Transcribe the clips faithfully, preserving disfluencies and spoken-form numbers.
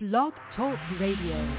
Blog Talk Radio.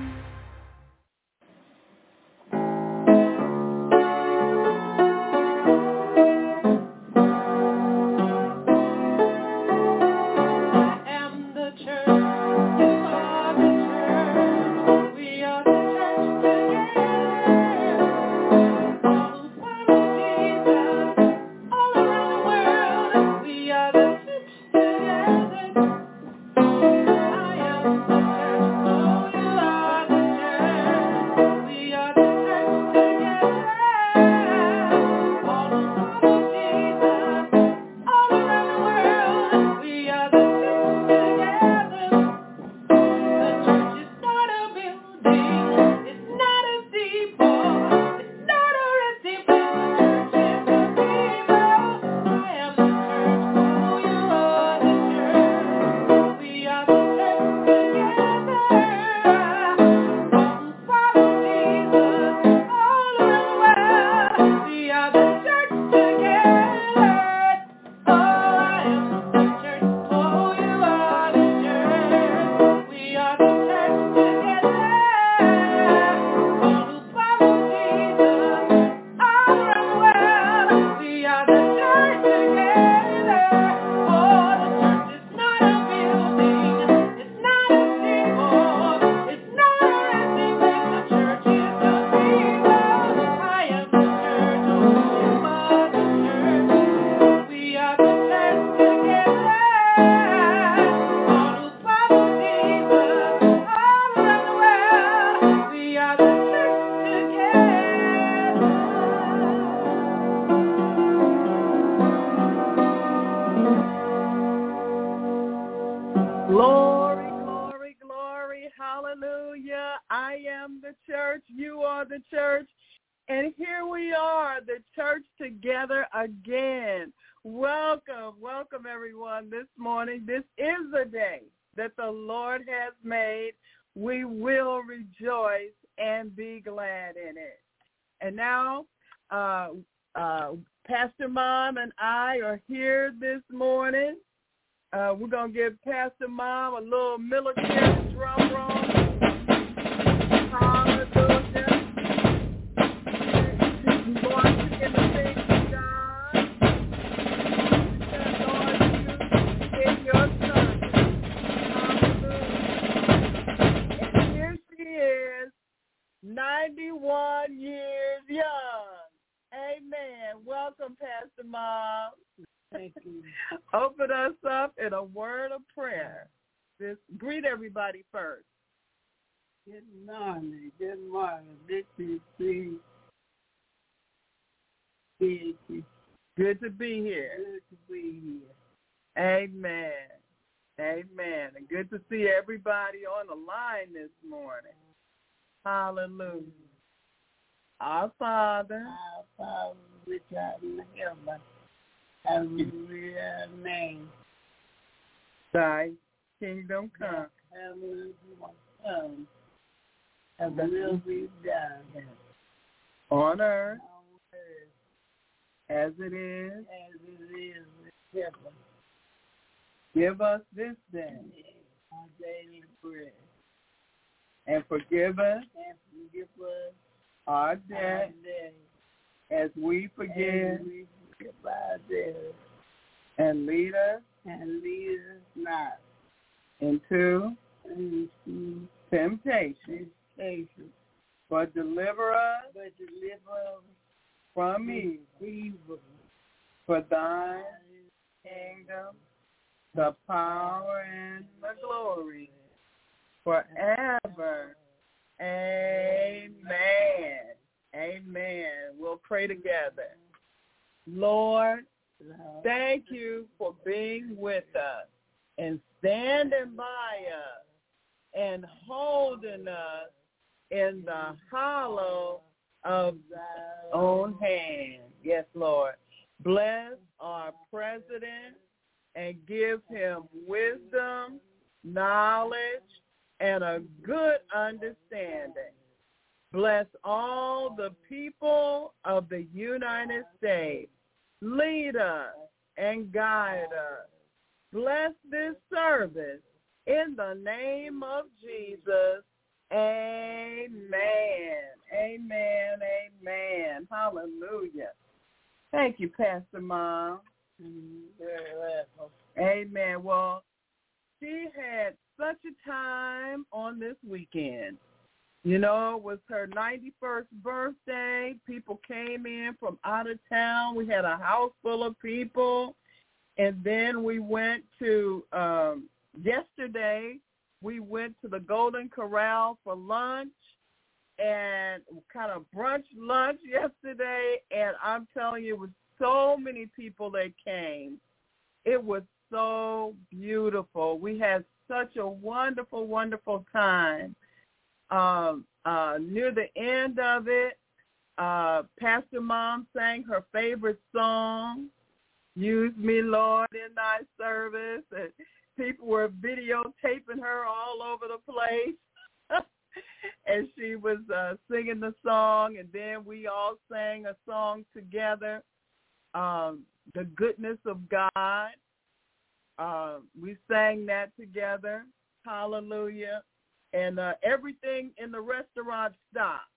Again, welcome, welcome everyone this morning. This is the day that the Lord has made. We will rejoice and be glad in it. And now, uh, uh, Pastor Mom and I are here this morning. Uh, we're going to give Pastor Mom a little military drum roll. Hallelujah. She's going to get the thing. ninety-one years young. Amen. Welcome, Pastor Mom. Thank you. Open us up in a word of prayer. Just greet everybody first. Good morning. Good morning. This is Steve. Good to be here. Good to be here. Amen. Amen. And good to see everybody on the line this morning. Hallelujah. Our Father, Our Father, which art in heaven, hallowed be thy name. Thy kingdom come. Hallowed come. And the will be done on earth, on earth as it is, as it is in heaven. Give us this day our daily bread. And forgive us, and forgive us our debt, our debt as we forgive, as we forgive our debtors. And lead us, and lead us not into, into temptation, temptation, but deliver us, but deliver us from evil. evil. For thine kingdom, the power, and the glory, forever. Amen. Amen. We'll pray together. Lord, thank you for being with us and standing by us and holding us in the hollow of thy own hand. Yes, Lord. Bless our president and give him wisdom, knowledge, and a good understanding. Bless all the people of the United States. Lead us and guide us. Bless this service In the name of Jesus, amen. Amen, amen. Hallelujah. Thank you, Pastor Mom. Very welcome. Amen. Well, she had such a time on this weekend. You know, it was her ninety-first birthday. People came in from out of town. We had a house full of people. And then we went to, um, yesterday, we went to the Golden Corral for lunch and kind of brunch lunch yesterday. And I'm telling you, it was so many people that came. It was so beautiful. We had such a wonderful, wonderful time. Um, uh, near the end of it, uh, Pastor Mom sang her favorite song, Use Me, Lord, in Thy Service. And people were videotaping her all over the place. And she was uh, singing the song, and then we all sang a song together, um, The Goodness of God. Uh, we sang that together. Hallelujah. And uh, everything in the restaurant stopped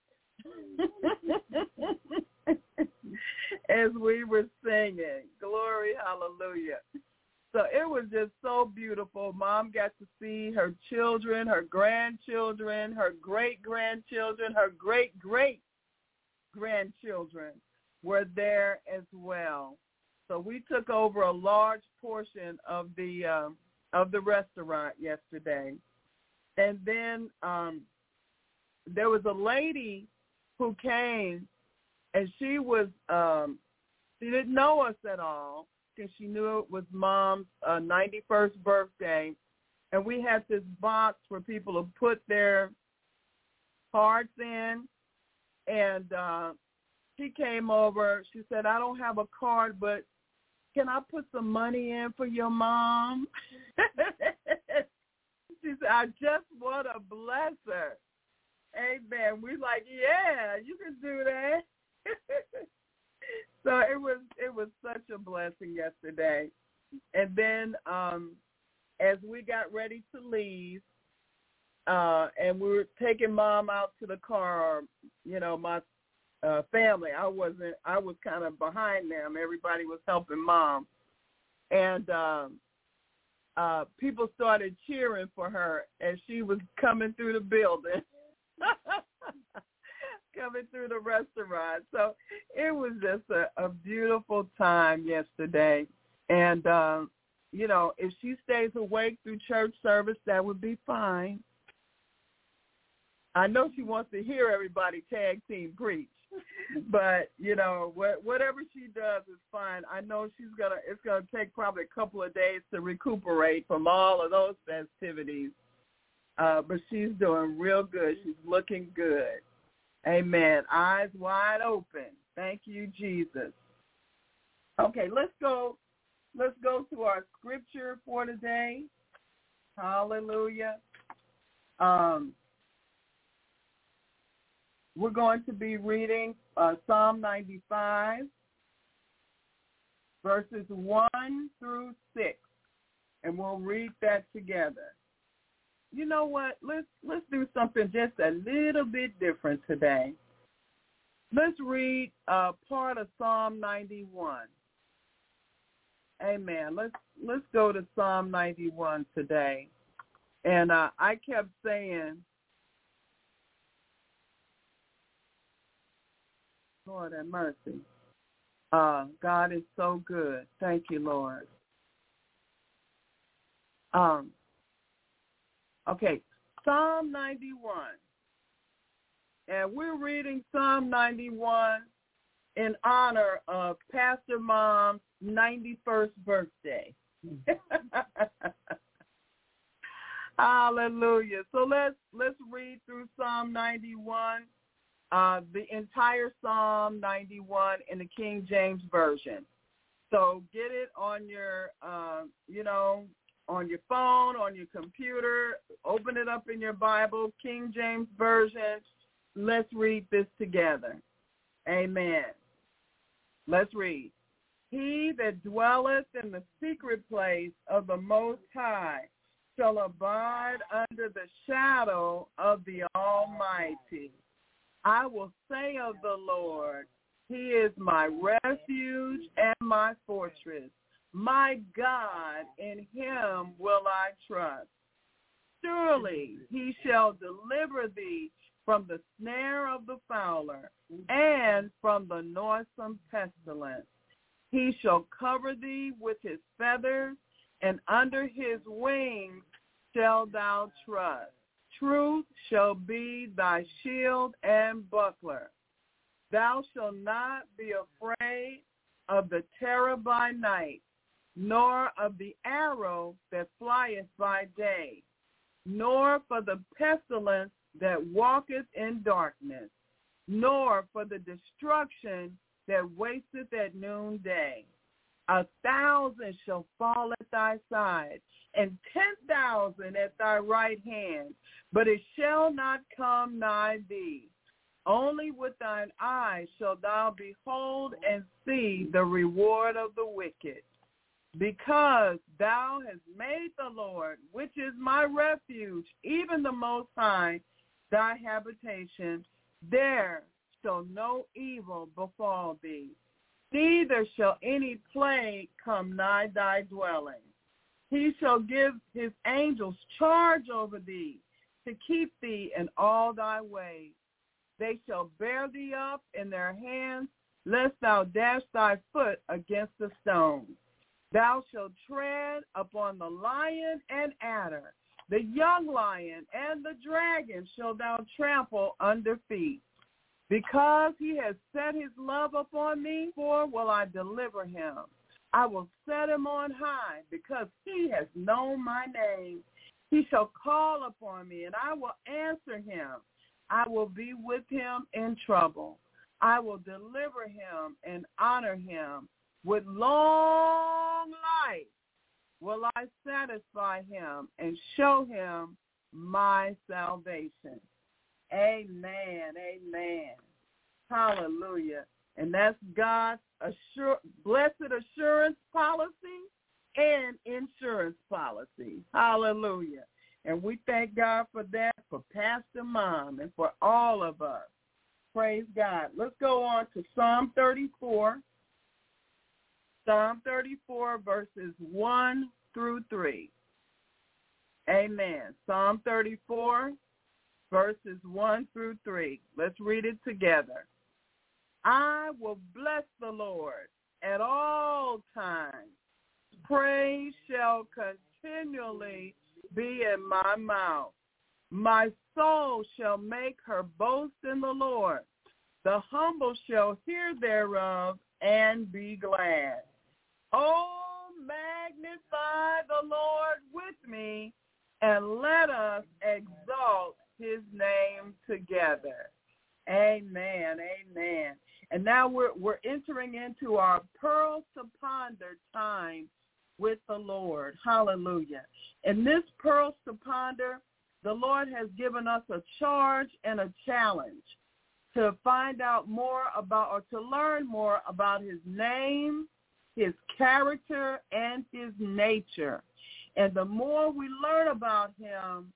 as we were singing. Glory, hallelujah. So it was just so beautiful. Mom got to see her children, her grandchildren, her great-grandchildren, her great-great-grandchildren were there as well. So we took over a large portion of the um, of the restaurant yesterday. And then um, there was a lady who came, and she was, um, she didn't know us at all because she knew it was Mom's uh, ninety-first birthday. And we had this box where people would put their cards in. And uh, she came over. She said, I don't have a card, but can I put some money in for your mom? She said, I just want to bless her. Amen. We like, yeah, you can do that. So it was it was such a blessing yesterday. And then um, as we got ready to leave, uh, and we were taking Mom out to the car, you know, my uh, family, I wasn't, I was kind of behind them. Everybody was helping Mom. And um, Uh, people started cheering for her as she was coming through the building, coming through the restaurant. So it was just a, a beautiful time yesterday. And, um, you know, if she stays awake through church service, that would be fine. I know she wants to hear everybody tag team preach. But, you know, wh- whatever she does is fine. I know she's gonna. It's going to take probably a couple of days to recuperate from all of those festivities. Uh, but she's doing real good. She's looking good. Amen. Eyes wide open. Thank you, Jesus. Okay, let's go. Let's go to our scripture for today. Hallelujah. Um, We're going to be reading uh, Psalm ninety-five, verses one through six, and we'll read that together. You know what? Let's let's do something just a little bit different today. Let's read uh, part of Psalm ninety-one. Amen. Let's let's go to Psalm ninety-one today. And uh, I kept saying, Lord have mercy. Uh, God is so good. Thank you, Lord. Um. Okay, Psalm ninety-one. And we're reading Psalm ninety-one in honor of Pastor Mom's ninety-first birthday. Hallelujah. So let's let's read through Psalm ninety-one. Uh, the entire Psalm ninety-one in the King James Version. So get it on your, uh, you know, on your phone, on your computer. Open it up in your Bible, King James Version. Let's read this together. Amen. Let's read. He that dwelleth in the secret place of the Most High shall abide under the shadow of the Almighty. I will say of the Lord, he is my refuge and my fortress. My God, in him will I trust. Surely he shall deliver thee from the snare of the fowler and from the noisome pestilence. He shall cover thee with his feathers, and under his wings shalt thou trust. Truth shall be thy shield and buckler. Thou shalt not be afraid of the terror by night, nor of the arrow that flieth by day, nor for the pestilence that walketh in darkness, nor for the destruction that wasteth at noonday. A thousand shall fall at thy side, and ten thousand at thy right hand, but it shall not come nigh thee. Only with thine eyes shalt thou behold and see the reward of the wicked. Because thou hast made the Lord, which is my refuge, even the Most High, thy habitation, there shall no evil befall thee, neither shall any plague come nigh thy dwelling. He shall give his angels charge over thee, to keep thee in all thy ways. They shall bear thee up in their hands, lest thou dash thy foot against a stone. Thou shalt tread upon the lion and adder, the young lion and the dragon shalt thou trample under feet. Because he has set his love upon me, for will I deliver him. I will set him on high, because he has known my name. He shall call upon me, and I will answer him. I will be with him in trouble. I will deliver him and honor him. With long life will I satisfy him and show him my salvation. Amen, amen. Hallelujah. And that's God's assur- blessed assurance policy and insurance policy. Hallelujah. And we thank God for that, for Pastor Mom, and for all of us. Praise God. Let's go on to Psalm thirty-four. Psalm thirty-four, verses one through three. Amen. Psalm thirty-four, verses one through three. Let's read it together. I will bless the Lord at all times. Praise shall continually be in my mouth. My soul shall make her boast in the Lord. The humble shall hear thereof and be glad. Oh, magnify the Lord with me, and let us exalt his name together. Amen, amen. And now we're we're entering into our Pearls to Ponder time with the Lord. Hallelujah. In this Pearls to Ponder, the Lord has given us a charge and a challenge to find out more about, or to learn more about his name, his character, and his nature. And the more we learn about him,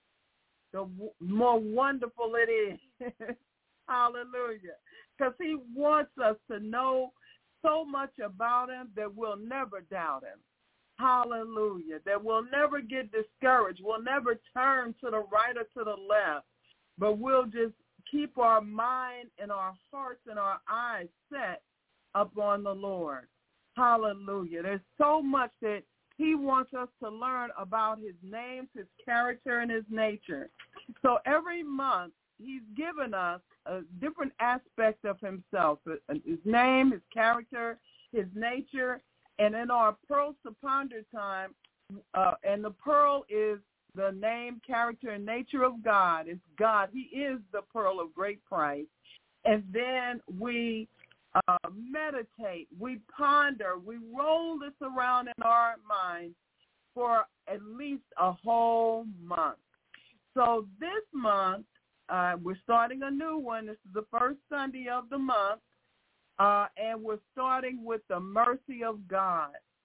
the w- more wonderful it is. Hallelujah. Because he wants us to know so much about him that we'll never doubt him. Hallelujah. That we'll never get discouraged. We'll never turn to the right or to the left, but we'll just keep our mind and our hearts and our eyes set upon the Lord. Hallelujah. There's so much that he wants us to learn about his name, his character, and his nature. So every month, he's given us a different aspect of himself, his name, his character, his nature. And in our Pearls to Ponder time, uh, and the pearl is the name, character, and nature of God. It's God. He is the pearl of great price. And then we uh, meditate, we ponder, we roll this around in our minds for at least a whole month. So this month, uh, we're starting a new one. This is the first Sunday of the month, uh, and we're starting with the mercy of God.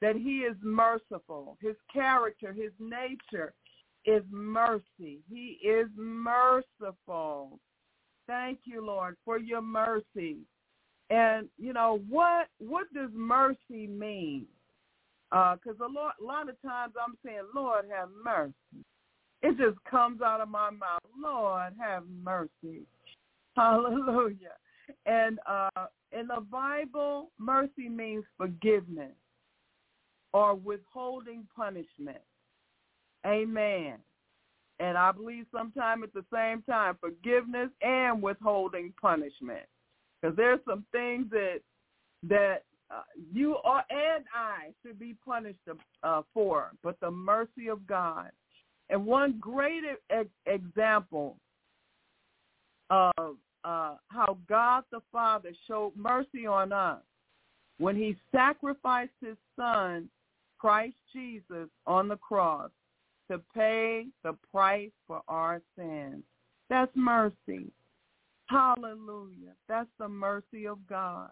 that he is merciful. His character, his nature is mercy. He is merciful. Thank you, Lord, for your mercy. And, you know, what what does mercy mean? Because uh, a, lot, a lot of times I'm saying, Lord, have mercy. It just comes out of my mouth, Lord, have mercy. Hallelujah. And uh, in the Bible, mercy means forgiveness or withholding punishment. Amen. And I believe sometime at the same time, forgiveness and withholding punishment. Because there's some things that that uh, you are, and I should be punished uh, for, but the mercy of God. And one great e- example of uh, how God the Father showed mercy on us when he sacrificed his son, Christ Jesus, on the cross to pay the price for our sins. That's mercy. Hallelujah. That's the mercy of God.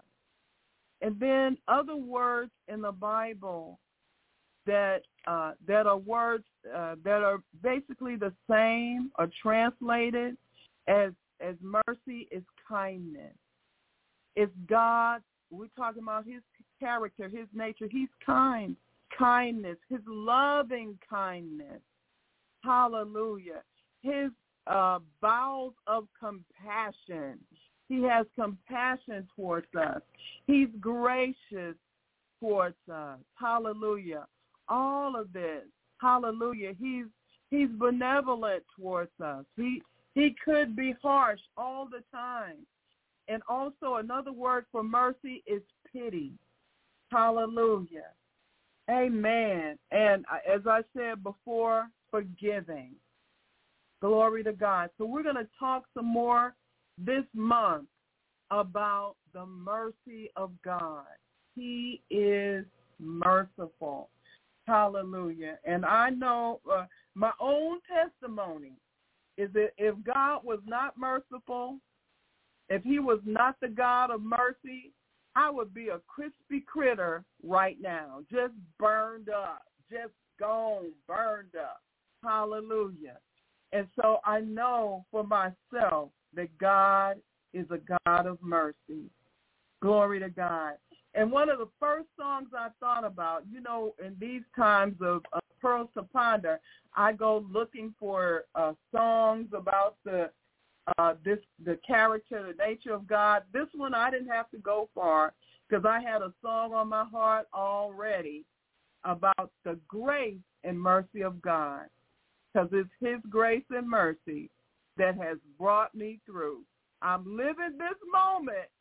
And then other words in the Bible that uh, that are words uh, that are basically the same or translated as as mercy is kindness. It's God. We're talking about his character, his nature. He's kind. Kindness, his loving kindness. Hallelujah. His uh, bowels of compassion. He has compassion towards us. He's gracious towards us. Hallelujah. All of this. Hallelujah. He's he's benevolent towards us. He he could be harsh all the time. And also another word for mercy is pity. Hallelujah. Amen. And as I said before, forgiving. Glory to God. So we're going to talk some more this month about the mercy of God. He is merciful. Hallelujah. And I know uh, my own testimony is that if God was not merciful, if he was not the God of mercy, I would be a crispy critter right now, just burned up, just gone, burned up. Hallelujah. And so I know for myself that God is a God of mercy. Glory to God. And one of the first songs I thought about, you know, in these times of, of Pearls to Ponder, I go looking for uh, songs about the Uh, this the character, the nature of God. This one I didn't have to go far because I had a song on my heart already about the grace and mercy of God, because it's his grace and mercy that has brought me through. I'm living this moment.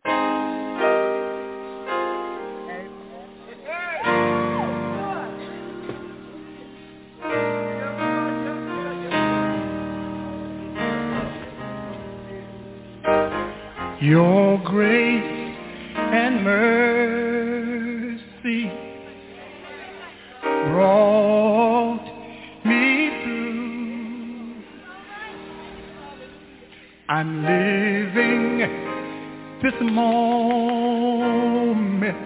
Your grace and mercy brought me through. I'm living this moment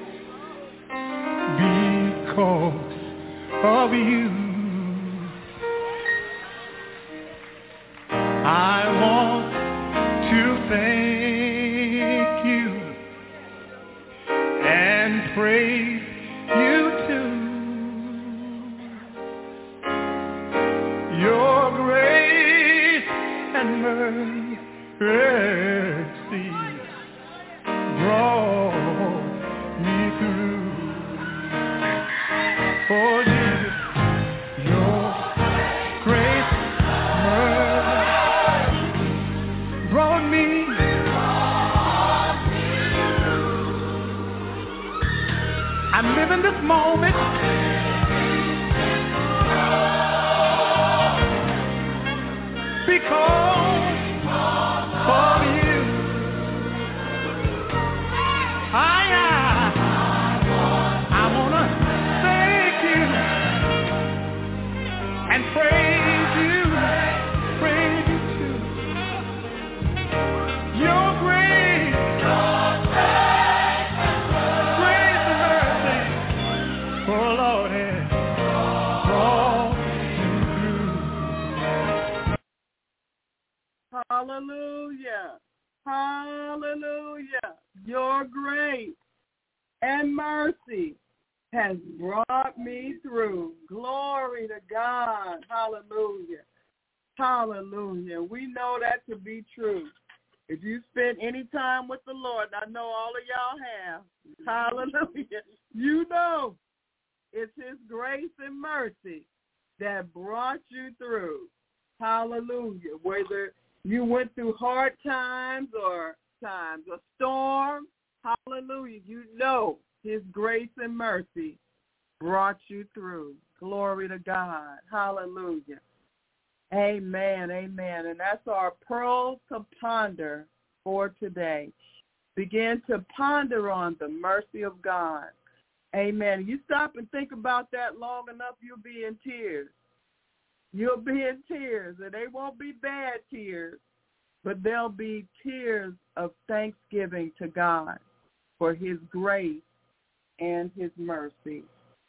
because of you. I want to thank you and praise you too. Your grace and mercy brought me through. For Jesus, your grace and mercy brought me. I'm living this moment because of you. I, I, I want to thank you and praise you, praise you too. Your grace, grace and mercy Hallelujah. Hallelujah. Your grace and mercy has brought me through. Glory to God. Hallelujah. Hallelujah. We know that to be true. If you spend any time with the Lord, and I know all of y'all have, hallelujah, you know it's his grace and mercy that brought you through. Hallelujah. Whether you went through hard times or times, a storm, hallelujah, you know his grace and mercy brought you through. Glory to God. Hallelujah. Amen, amen. And that's our pearls to ponder for today. Begin to ponder on the mercy of God. Amen. You stop and think about that long enough, you'll be in tears. You'll be in tears, and they won't be bad tears, but they'll be tears of thanksgiving to God for his grace and his mercy.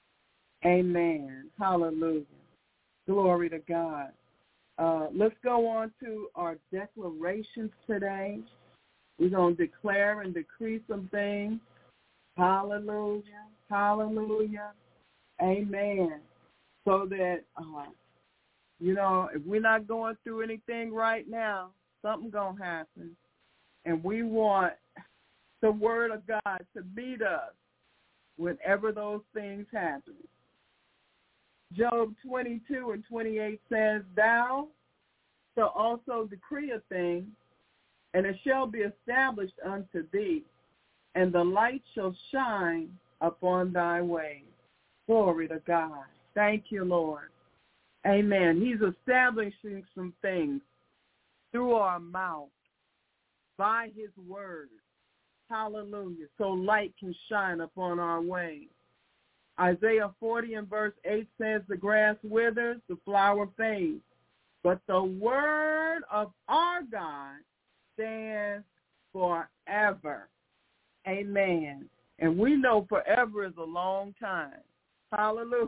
Amen. Hallelujah. Glory to God. Uh, let's go on to our declarations today. We're going to declare and decree some things. Hallelujah. Hallelujah. Amen. So that, uh, you know, if we're not going through anything right now, something's going to happen. And we want the word of God to meet us whenever those things happen. Job twenty-two and twenty-eight says, thou shalt also decree a thing, and it shall be established unto thee, and the light shall shine upon thy ways. Glory to God. Thank you, Lord. Amen. He's establishing some things through our mouth by his word. Hallelujah. So light can shine upon our way. Isaiah forty and verse eight says, the grass withers, the flower fades, but the word of our God stands forever. Amen. And we know forever is a long time. Hallelujah.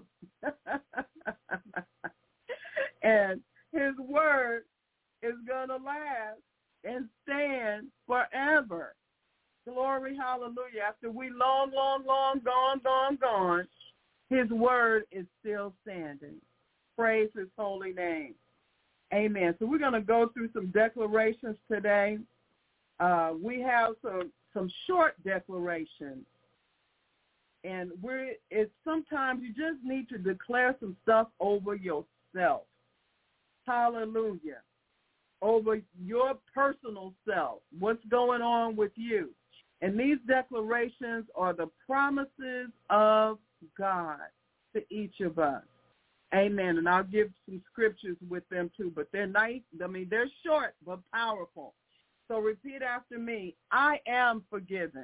And his word is going to last and stand forever. Glory, hallelujah. After we long, long, long gone, gone, gone, his word is still standing. Praise his holy name. Amen. So we're going to go through some declarations today. Uh, we have some, some short declarations. And we're, it's sometimes you just need to declare some stuff over yourself. Hallelujah. Over your personal self. What's going on with you? And these declarations are the promises of God to each of us. Amen. And I'll give some scriptures with them too, but they're nice. I mean, they're short but powerful. So repeat after me. I am forgiven.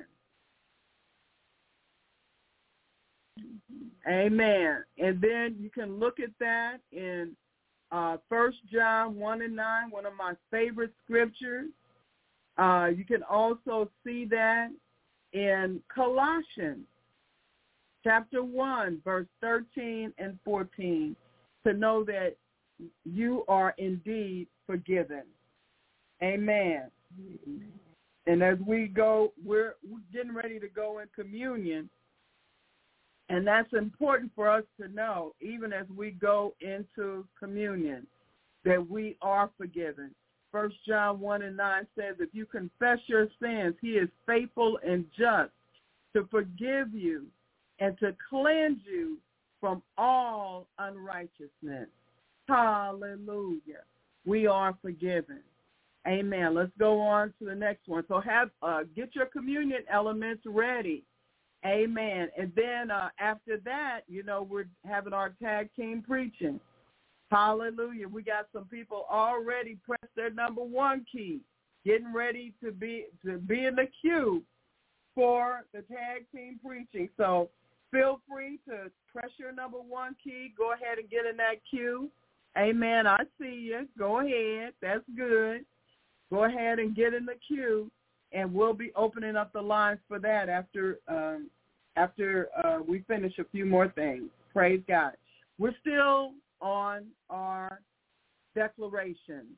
Amen. And then you can look at that in uh, First John one and nine, one of my favorite scriptures. Uh, you can also see that in Colossians chapter one, verse thirteen and fourteen, to know that you are indeed forgiven. Amen. Amen. And as we go, we're, we're getting ready to go in communion. And that's important for us to know, even as we go into communion, that we are forgiven. First John one and nine says, if you confess your sins, he is faithful and just to forgive you and to cleanse you from all unrighteousness. Hallelujah. We are forgiven. Amen. Let's go on to the next one. So have uh, get your communion elements ready. Amen. And then uh, after that, you know, we're having our tag team preaching. Hallelujah. We got some people already pressed their number one key, getting ready to be to be in the queue for the tag team preaching. So feel free to press your number one key. Go ahead and get in that queue. Amen. I see you. Go ahead. That's good. Go ahead and get in the queue, and we'll be opening up the lines for that after um, after uh, we finish a few more things. Praise God. We're still on our declaration.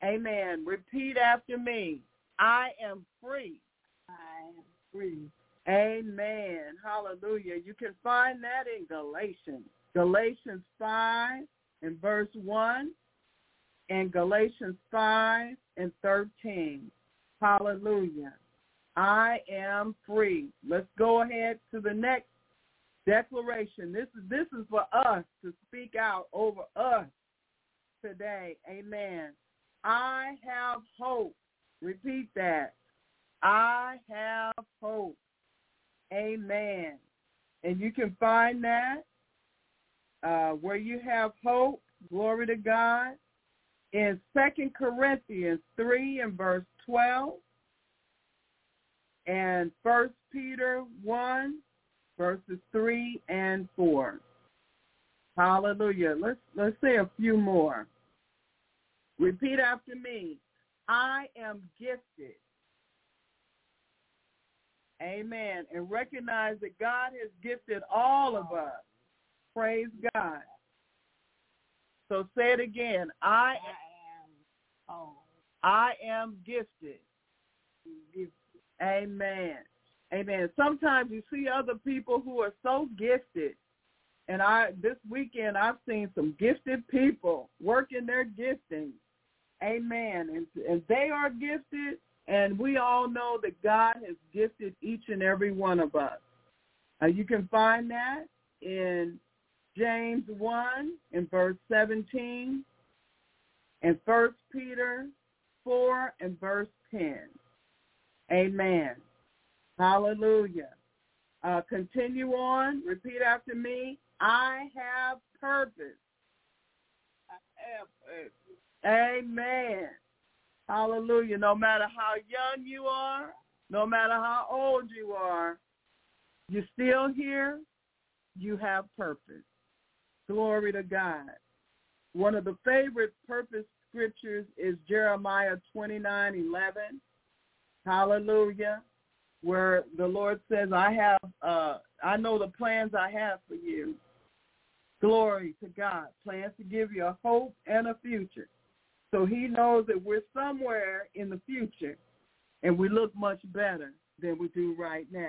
Amen. Repeat after me. I am free. I am free. Amen. Hallelujah. You can find that in Galatians. Galatians five and verse one and Galatians five and thirteen. Hallelujah. I am free. Let's go ahead to the next declaration. This is this is for us to speak out over us today. Amen. I have hope. Repeat that. I have hope. Amen. And you can find that uh, where you have hope, glory to God, in Second Corinthians three and verse twelve and First Peter one, verses three and four. Hallelujah. Let's, let's say a few more. Repeat after me. I am gifted. Amen. And recognize that God has gifted all of us. Praise God. So say it again. I, I am oh, I am gifted. gifted. Amen. Amen. Sometimes you see other people who are so gifted. And I this weekend I've seen some gifted people working their gifting. Amen. And, and they are gifted. And we all know that God has gifted each and every one of us. Uh, you can find that in James one in verse seventeen and First Peter four and verse ten. Amen. Hallelujah. Uh, continue on. Repeat after me. I have purpose. I have purpose. Amen. Hallelujah. No matter how young you are, no matter how old you are, you're still here, you have purpose. Glory to God. One of the favorite purpose scriptures is Jeremiah twenty-nine eleven. Hallelujah. Where the Lord says, I have, uh, I know the plans I have for you. Glory to God. Plans to give you a hope and a future. So he knows that we're somewhere in the future and we look much better than we do right now.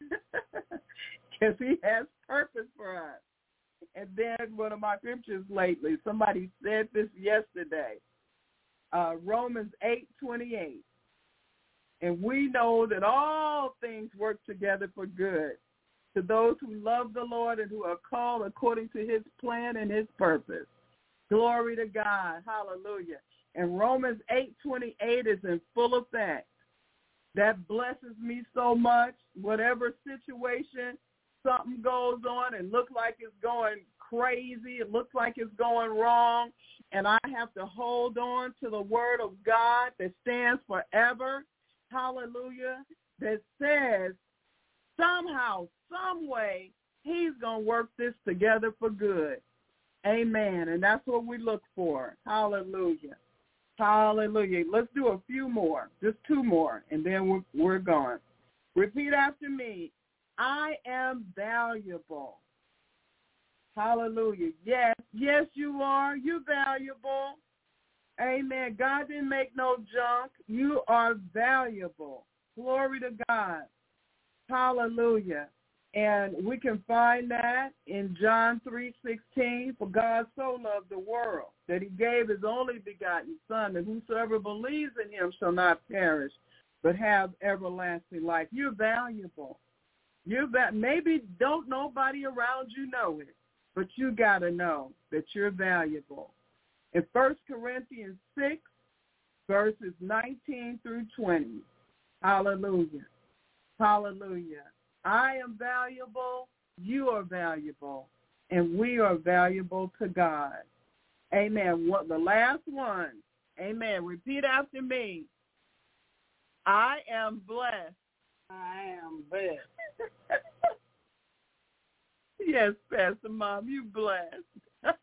Because he has purpose for us. And then one of my scriptures lately, somebody said this yesterday, uh, Romans eight twenty-eight. And we know that all things work together for good to those who love the Lord and who are called according to his plan and his purpose. Glory to God. Hallelujah. And Romans eight twenty-eight is in full effect. That blesses me so much. Whatever situation, something goes on and looks like it's going crazy, it looks like it's going wrong, and I have to hold on to the word of God that stands forever. Hallelujah. That says somehow, some way, he's going to work this together for good. Amen. And that's what we look for. Hallelujah. Hallelujah. Let's do a few more, just two more, and then we're, we're gone. Repeat after me. I am valuable. Hallelujah. Yes, yes, you are. You're valuable. Amen. God didn't make no junk. You are valuable. Glory to God. Hallelujah. And we can find that in John three sixteen. For God so loved the world that he gave his only begotten Son, that whosoever believes in him shall not perish, but have everlasting life. You're valuable. You're va- Maybe don't nobody around you know it, but you got to know that you're valuable. In First Corinthians six, verses nineteen through twenty. Hallelujah. Hallelujah. I am valuable, you are valuable, and we are valuable to God. Amen. What the last one. Amen. Repeat after me. I am blessed. I am blessed. Yes, Pastor Mom, you blessed.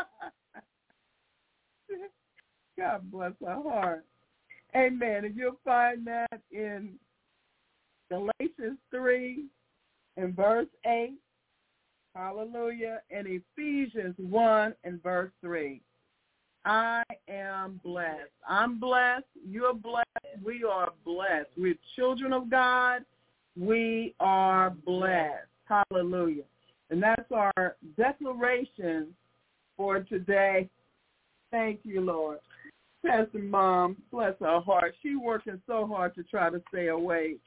God bless our heart. Amen. And you'll find that in Galatians three and verse eight. Hallelujah. And Ephesians one and verse three. I am blessed. I'm blessed. You're blessed. We are blessed. We're children of God. We are blessed. Hallelujah. And that's our declaration for today. Thank you, Lord. Pastor Mom, bless her heart. She's working so hard to try to stay awake.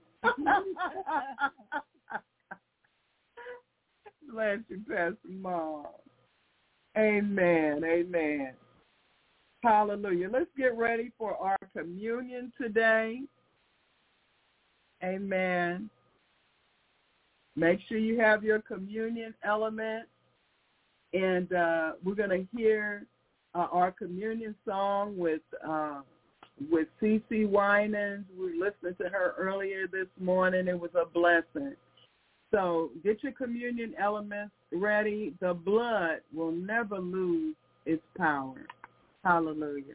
Bless you, Pastor Mom. Amen. Amen. Hallelujah. Let's get ready for our communion today. Amen. Make sure you have your communion element. And uh, we're going to hear uh, our communion song with uh, with CeCe Winans. We listened to her earlier this morning. It was a blessing. So get your communion elements ready. The blood will never lose its power. Hallelujah.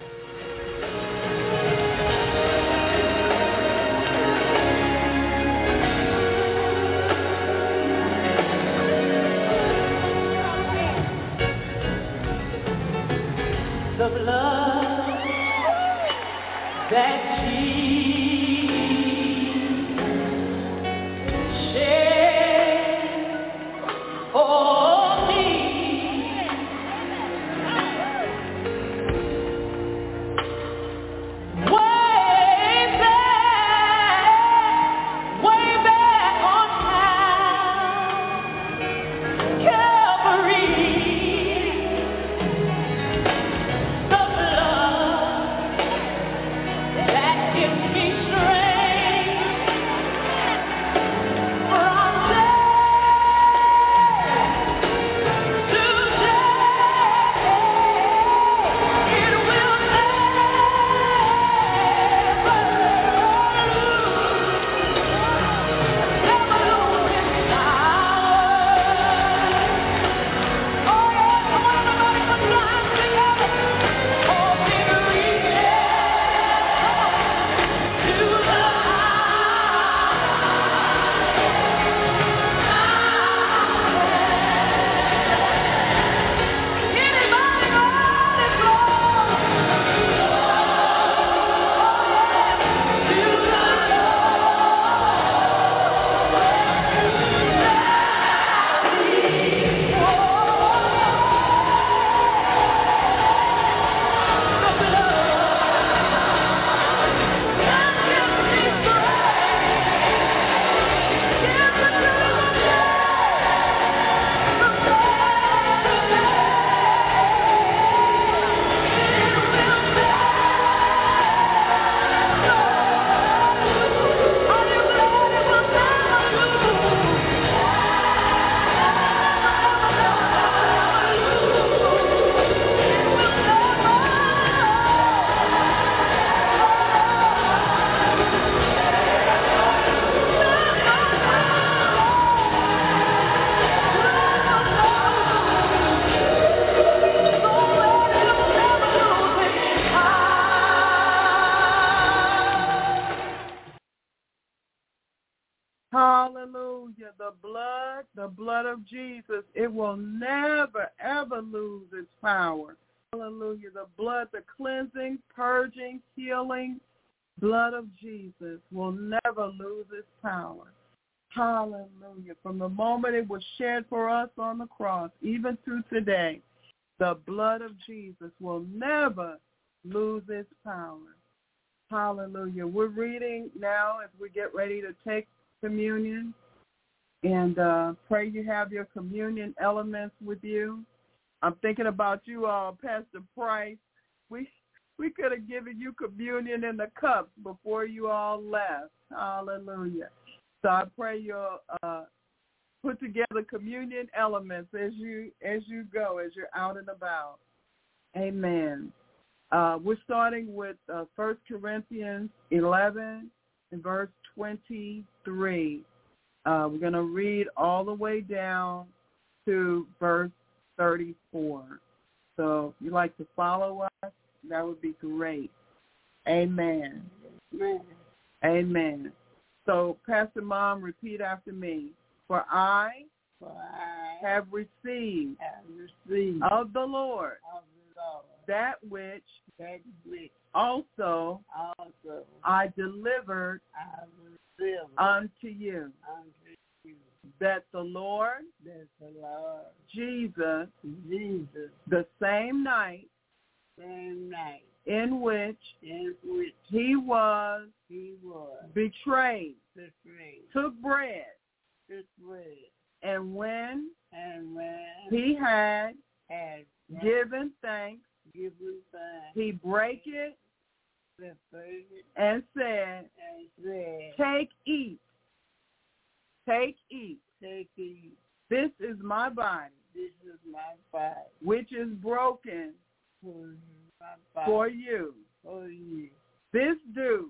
The blood that Jesus shed for me, way back, way back on Calvary. Hallelujah. The blood, the blood of Jesus, it will never, ever lose its power. Hallelujah. The blood, the cleansing, purging, healing blood of Jesus will never lose its power. Hallelujah. From the moment it was shed for us on the cross, even through today, the blood of Jesus will never lose its power. Hallelujah. We're reading now as we get ready to take communion, and uh, pray you have your communion elements with you. I'm thinking about you all, Pastor Price. We we could have given you communion in the cups before you all left. Hallelujah. So I pray you'll uh, put together communion elements as you as you go, as you're out and about. Amen. Uh, we're starting with uh, First Corinthians eleven and verse twenty-three. Uh, we're going to read all the way down to verse thirty-four. So if you'd like to follow us, that would be great. Amen. Amen. Amen. So, Pastor Mom, repeat after me. For I, For I have received have received of the Lord of the Lord that which that which also also I delivered I will deliver unto you, unto you, that the Lord that the Lord Jesus, Jesus, the same night same night in which in which he was he was betrayed, betrayed, took bread, took bread, and when and when he had had given thanks, given thanks, he brake it the bread and said, and said, Take, eat, take, eat. take it, This is my body, this is my body, which is broken for my body, for you. for you. This do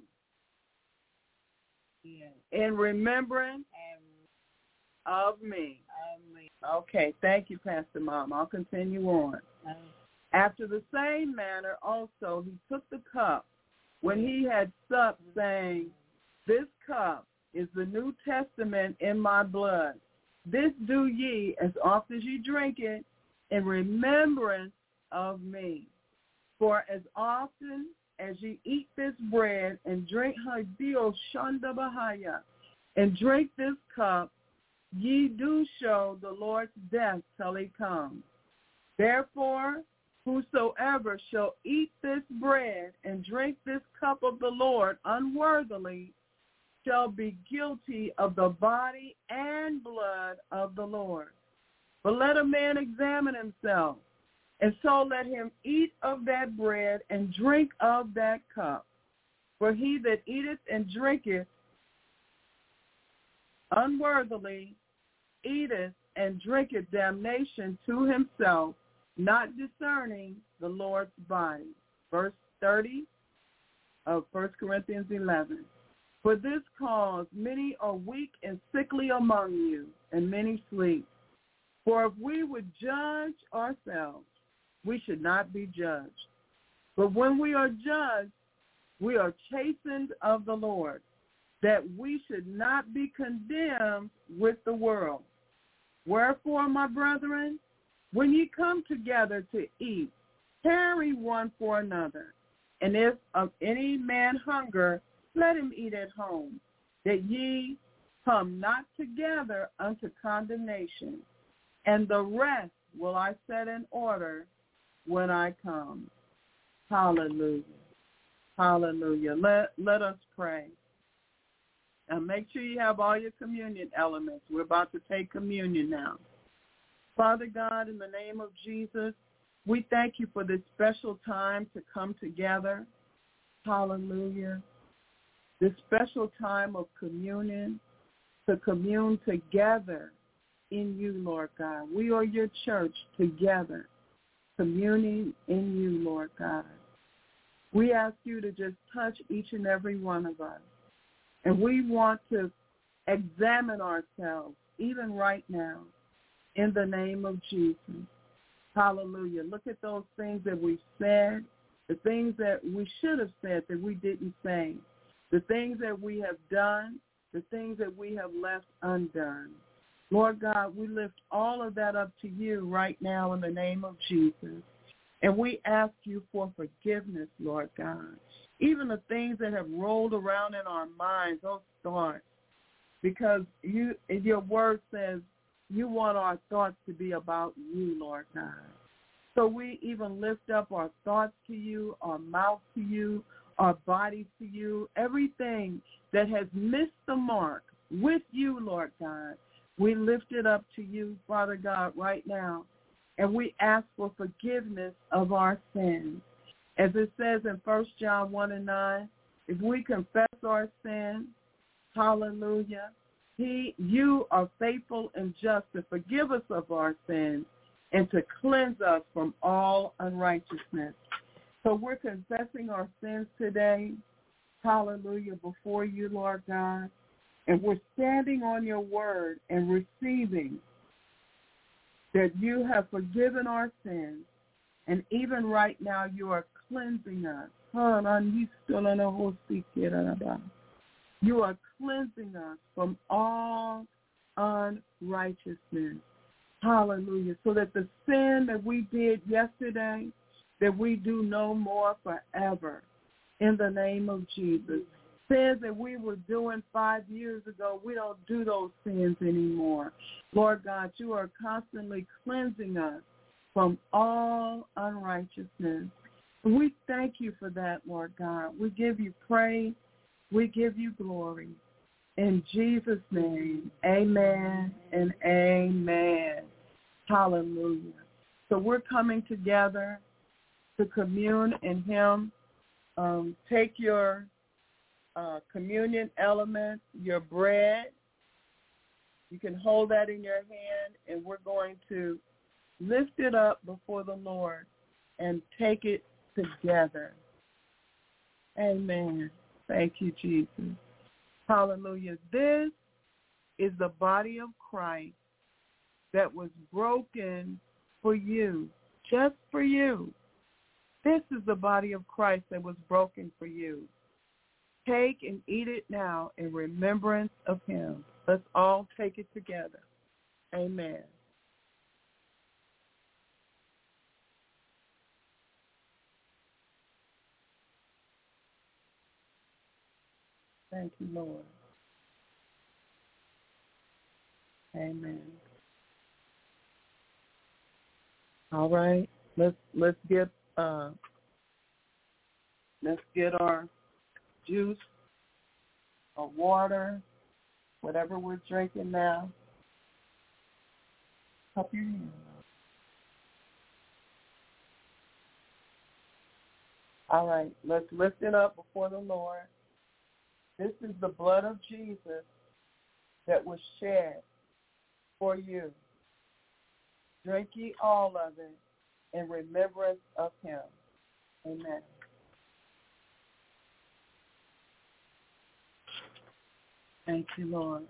Yes. in remembrance And of me. I mean, Okay, thank you, Pastor Mom. I'll continue on. uh, After the same manner also he took the cup when he had supped, saying, This cup is the New Testament in my blood. This do ye as oft as ye drink it in remembrance of me. For as often as ye eat this bread and drink Hadio Shanda Bahaya, and drink this cup, ye do show the Lord's death till he comes. Therefore, whosoever shall eat this bread and drink this cup of the Lord unworthily shall be guilty of the body and blood of the Lord. But let a man examine himself, and so let him eat of that bread and drink of that cup. For he that eateth and drinketh unworthily eateth and drinketh damnation to himself, not discerning the Lord's body. Verse thirty of First Corinthians eleven. For this cause many are weak and sickly among you, and many sleep. For if we would judge ourselves, we should not be judged. But when we are judged, we are chastened of the Lord, that we should not be condemned with the world. Wherefore, my brethren, when ye come together to eat, tarry one for another. And if of any man hunger, let him eat at home, that ye come not together unto condemnation. And the rest will I set in order when I come. Hallelujah. Hallelujah. Let, let us pray. And make sure you have all your communion elements. We're about to take communion now. Father God, in the name of Jesus, we thank you for this special time to come together. Hallelujah. This special time of communion, to commune together in you, Lord God. We are your church together, communing in you, Lord God. We ask you to just touch each and every one of us. And we want to examine ourselves, even right now, in the name of Jesus. Hallelujah. Look at those things that we've said, the things that we should have said that we didn't say, the things that we have done, the things that we have left undone. Lord God, we lift all of that up to you right now in the name of Jesus. And we ask you for forgiveness, Lord God. Even the things that have rolled around in our minds, those thoughts, because you, your word says you want our thoughts to be about you, Lord God. So we even lift up our thoughts to you, our mouth to you, our bodies to you, everything that has missed the mark with you, Lord God. We lift it up to you, Father God, right now, and we ask for forgiveness of our sins. As it says in First John one and nine, if we confess our sins, hallelujah, he, you are faithful and just to forgive us of our sins and to cleanse us from all unrighteousness. So we're confessing our sins today, hallelujah, before you, Lord God, and we're standing on your word and receiving that you have forgiven our sins, and even right now you are cleansing us. You are cleansing us from all unrighteousness. Hallelujah. So that the sin that we did yesterday, that we do no more forever. In the name of Jesus. Sins that we were doing five years ago, we don't do those sins anymore. Lord God, you are constantly cleansing us from all unrighteousness. We thank you for that, Lord God. We give you praise. We give you glory. In Jesus' name, amen and amen. Hallelujah. So we're coming together to commune in him. Um, take your uh, communion element, your bread. You can hold that in your hand, and we're going to lift it up before the Lord and take it together. Amen. Thank you, Jesus. Hallelujah. This is the body of Christ that was broken for you, just for you. This is the body of Christ that was broken for you. Take and eat it now in remembrance of him. Let's all take it together. Amen. Thank you, Lord. Amen. All right. Let's let's get uh let's get our juice or water, whatever we're drinking now. Cup your hand. All right, let's lift it up before the Lord. This is the blood of Jesus that was shed for you. Drink ye all of it in remembrance of him. Amen. Thank you, Lord.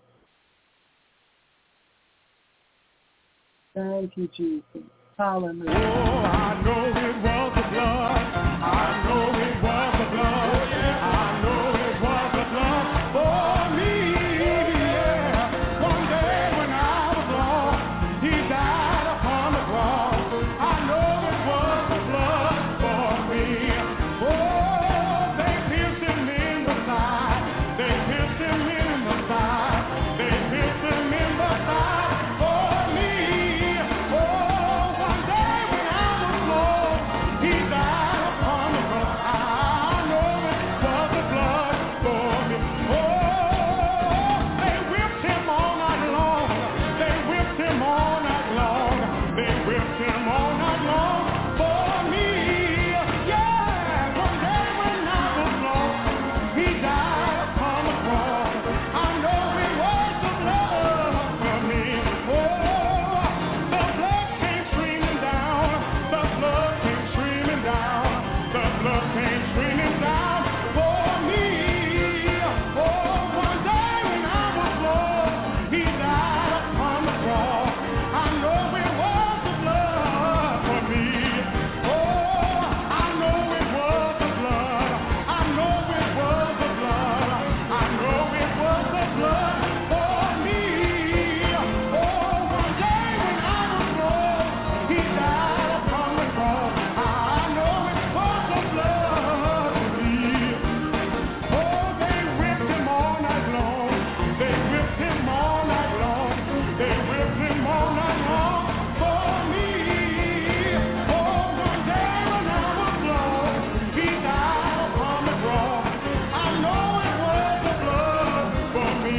Thank you, Jesus. Hallelujah. Oh, I know it was the blood. I know it was the blood. I know it was the blood for me. Yeah. One day when I was lost, he died upon the cross. I know it was the blood for me. Oh, they pierced him in the side. They pierced him in the side. They pierced him in the side for me. Oh, one day when I was lost, he died upon the cross. I know it was the blood for me. Oh, they whipped him all night long. They whipped him all night long. They whipped him all night long for me. Yeah, one day when I was lost, he died upon the cross. I know it was the blood for me. Oh, the blood came streaming down. The blood came streaming down. The blood came streaming down for me. Oh, one day when I was lost, he died upon the cross. I know it was the blood for me. Oh, I know it was the blood. I know it was the blood. I know it was the blood for me. Oh, one day when I was lost, he died upon the cross. I know it was the blood for me. Oh, they whipped him all night long. They whipped him all night long. They whipped him all night long for me. Oh, one day when I was lost, he died upon the cross. I know it was the blood for me.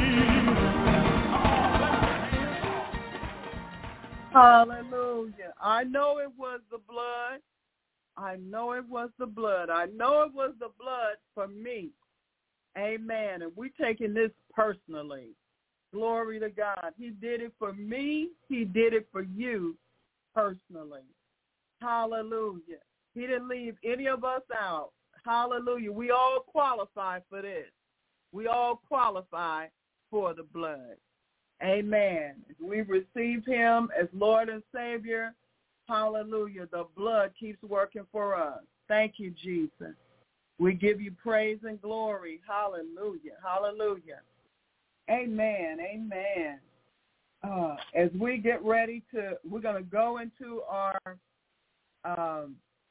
Hallelujah. I know it was the blood. I know it was the blood. I know it was the blood for me. Amen. And we're taking this personally. Glory to God. He did it for me. He did it for you personally. Hallelujah. He didn't leave any of us out. Hallelujah. We all qualify for this. We all qualify for the blood. Amen. We receive him as Lord and Savior. Hallelujah. The blood keeps working for us. Thank you, Jesus. We give you praise and glory. Hallelujah. Hallelujah. Amen. Amen. Uh, as we get ready to, we're going to go into our um,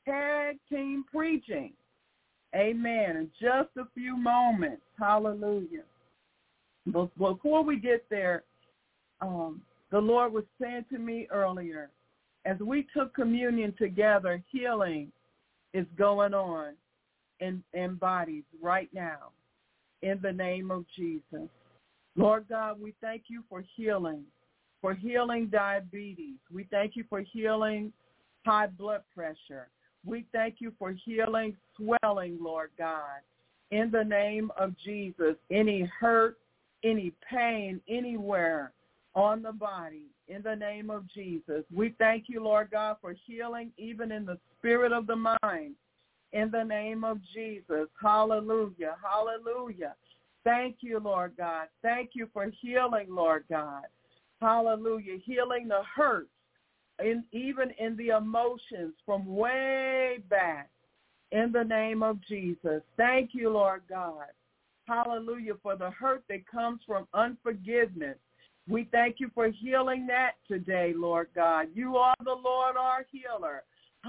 tag team preaching. Amen. In just a few moments. Hallelujah. But before we get there, um, the Lord was saying to me earlier, as we took communion together, healing is going on in, in bodies right now in the name of Jesus. Lord God, we thank you for healing, for healing diabetes. We thank you for healing high blood pressure. We thank you for healing swelling, Lord God, in the name of Jesus. Any hurt, any pain anywhere on the body, in the name of Jesus. We thank you, Lord God, for healing even in the spirit of the mind, in the name of Jesus. Hallelujah, hallelujah. Thank you, Lord God. Thank you for healing, Lord God. Hallelujah, healing the hurts, in, even in the emotions from way back, in the name of Jesus. Thank you, Lord God. Hallelujah, for the hurt that comes from unforgiveness. We thank you for healing that today, Lord God. You are the Lord, our healer.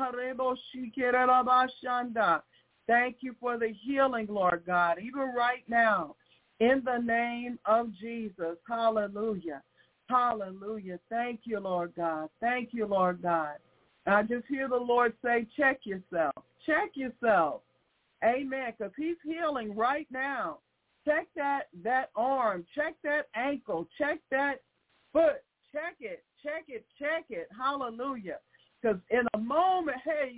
Thank you for the healing, Lord God, even right now, in the name of Jesus. Hallelujah. Hallelujah. Thank you, Lord God. Thank you, Lord God. And I just hear the Lord say, check yourself. Check yourself. Amen, because he's healing right now. Check that, that arm. Check that ankle. Check that foot. Check it. Check it. Check it. Hallelujah. Because in a moment, hey,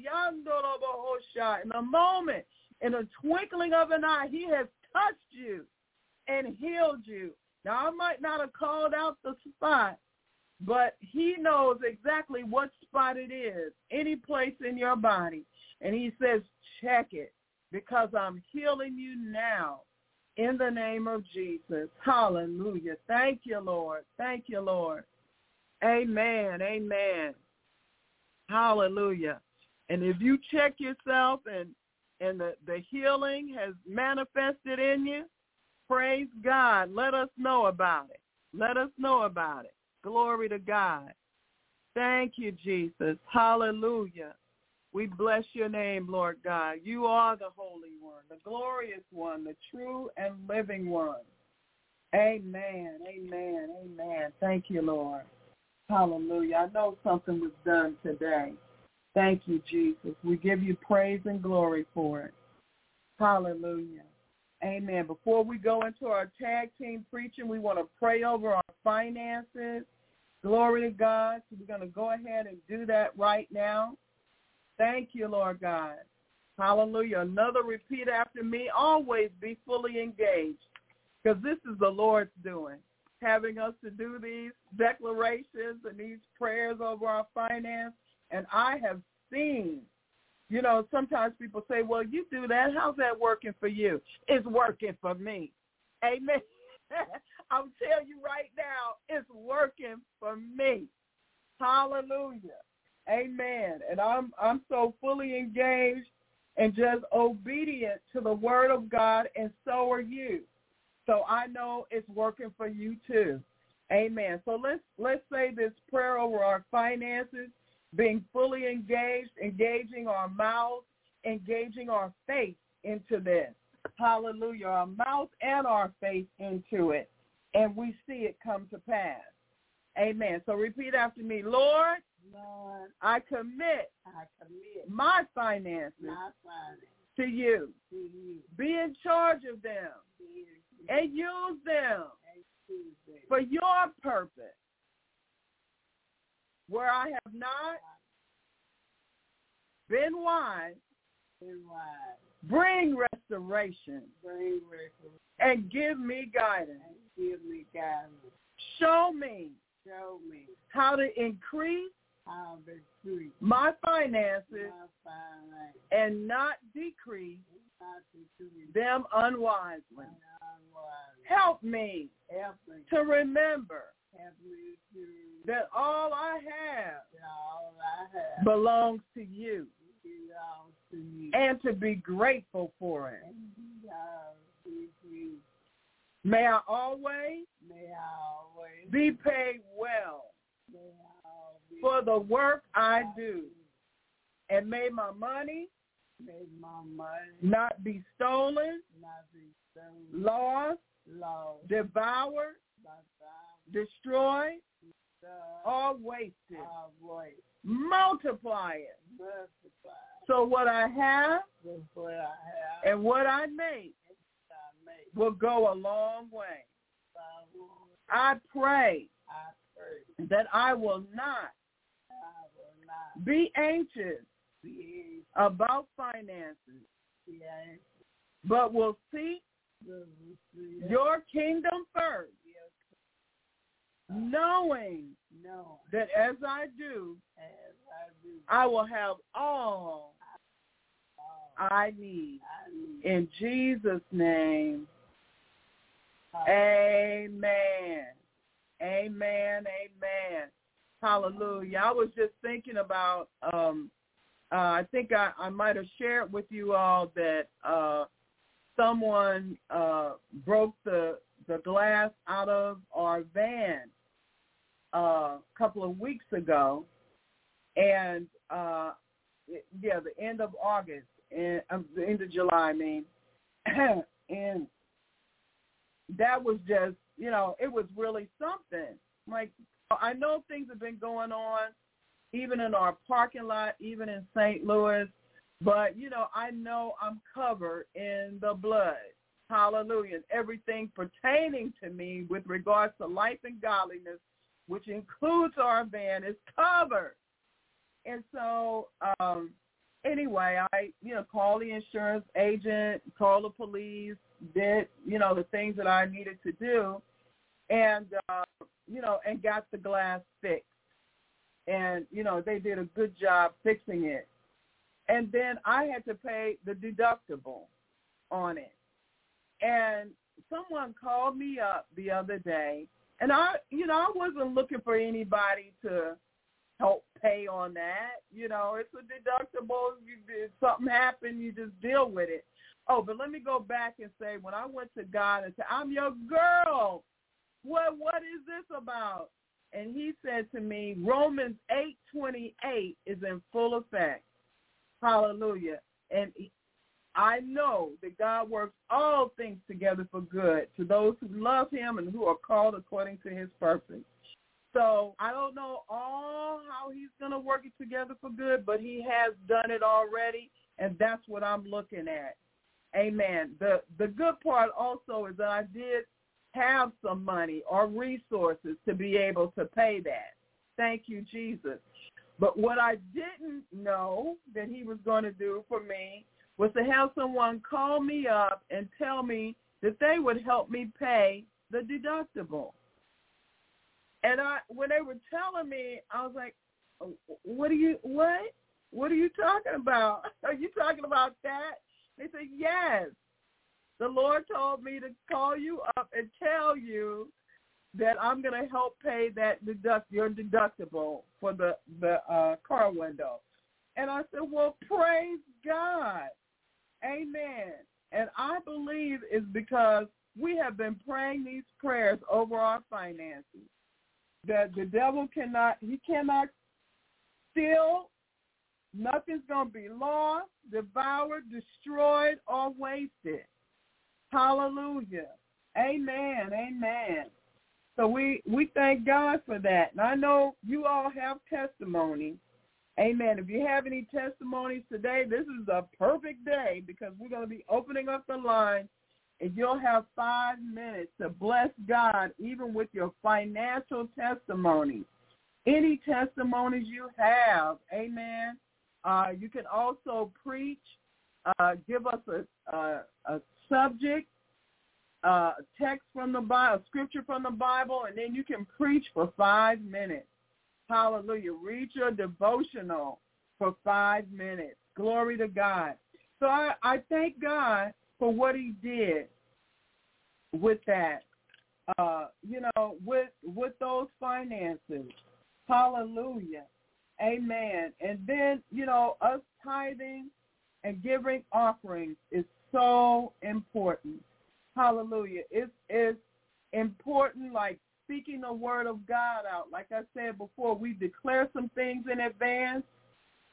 in a moment, in a twinkling of an eye, he has touched you and healed you. Now, I might not have called out the spot, but he knows exactly what spot it is, any place in your body. And he says, check it, because I'm healing you now. In the name of Jesus. Hallelujah. Thank you, Lord. Thank you, Lord. Amen. Amen. Hallelujah. And if you check yourself and, and the, the healing has manifested in you, praise God. Let us know about it. Let us know about it. Glory to God. Thank you, Jesus. Hallelujah. We bless your name, Lord God. You are the Holy One, the glorious one, the true and living one. Amen, amen, amen. Thank you, Lord. Hallelujah. I know something was done today. Thank you, Jesus. We give you praise and glory for it. Hallelujah. Amen. Before we go into our tag team preaching, we want to pray over our finances. Glory to God. So we're going to go ahead and do that right now. Thank you, Lord God. Hallelujah. Another repeat after me. Always be fully engaged, because this is the Lord's doing, having us to do these declarations and these prayers over our finance. And I have seen, you know, sometimes people say, well, you do that. How's that working for you? It's working for me. Amen. I'll tell you right now, it's working for me. Hallelujah. Amen. And I'm I'm so fully engaged and just obedient to the word of God, and so are you. So I know it's working for you too. Amen. So let's let's say this prayer over our finances, being fully engaged, engaging our mouth, engaging our faith into this. Hallelujah. Our mouth and our faith into it. And we see it come to pass. Amen. So repeat after me. Lord, Lord, I commit, I commit my finances, my finances to you. to you. Be in charge of them and use them for your purpose. Where I have not been wise, Been wise. bring restoration Bring restoration and give me guidance. and give me guidance. Show me Show me how to increase how to treat my finances my finances and not decrease not to treat them unwisely. my unwise. Help me Help me to remember help me to that all I have that all I have belongs to you, belongs to you. and to be grateful for it. And belongs to you. May I always May I always be paid well may I always for the work I do. and may my money may my money not be stolen, not be stolen, lost, lost, devoured, devoured, destroyed, destroyed, or wasted. or wasted. Multiply it. Multiply. So what I have That's what I have. and what I make I make. will go a long way. I will. I pray I pray. that I will not I will not be anxious be about finances, be anxious. but will seek Your your kingdom first, knowing no, that as I do, as I do, I will have all all I need. I need. In Jesus' name, amen. Amen, amen. Hallelujah. I was just thinking about, um, uh, I think I, I might have shared with you all that uh, someone uh, broke the, the glass out of our van uh, a couple of weeks ago. And, uh, it, yeah, the end of August, and um, the end of July, I mean. And that was just, you know, it was really something. Like, I know things have been going on, even in our parking lot, even in Saint Louis, but, you know, I know I'm covered in the blood. Hallelujah. And everything pertaining to me with regards to life and godliness, which includes our van, is covered. And so, um, anyway, I, you know, called the insurance agent, called the police, did, you know, the things that I needed to do, and, uh, you know, and got the glass fixed. And, you know, they did a good job fixing it. And then I had to pay the deductible on it. And someone called me up the other day, and I, you know, I wasn't looking for anybody to help pay on that. You know, it's a deductible. You, if something happened, you just deal with it. Oh, but let me go back and say, when I went to God and said, I'm your girl, what what is this about? And he said to me, Romans eight twenty-eight is in full effect. Hallelujah. And I know that God works all things together for good to those who love him and who are called according to his purpose. So I don't know all how he's going to work it together for good, but he has done it already, and that's what I'm looking at. Amen. The the good part also is that I did have some money or resources to be able to pay that. Thank you, Jesus. But what I didn't know that he was going to do for me was to have someone call me up and tell me that they would help me pay the deductible. And I, when they were telling me, I was like, what are you, what? What are you talking about? Are you talking about that? They said, yes. The Lord told me to call you up and tell you that I'm going to help pay that deduct your deductible for the, the uh, car window. And I said, well, praise God. Amen. And I believe it's because we have been praying these prayers over our finances, that the devil cannot, he cannot steal. Nothing's going to be lost, devoured, destroyed, or wasted. Hallelujah. Amen. Amen. So we, we thank God for that. And I know you all have testimony. Amen. If you have any testimonies today, this is a perfect day because we're going to be opening up the line, and you'll have five minutes to bless God even with your financial testimony. Any testimonies you have, amen. Uh, you can also preach, uh, give us a, a, a subject, uh, text from the Bible, scripture from the Bible, and then you can preach for five minutes. Hallelujah. Read your devotional for five minutes. Glory to God. So I, I thank God for what he did with that, uh, you know, with with those finances. Hallelujah. Amen. And then, you know, us tithing and giving offerings is so important. Hallelujah. It's, it's important, like speaking the word of God out. Like I said before, we declare some things in advance,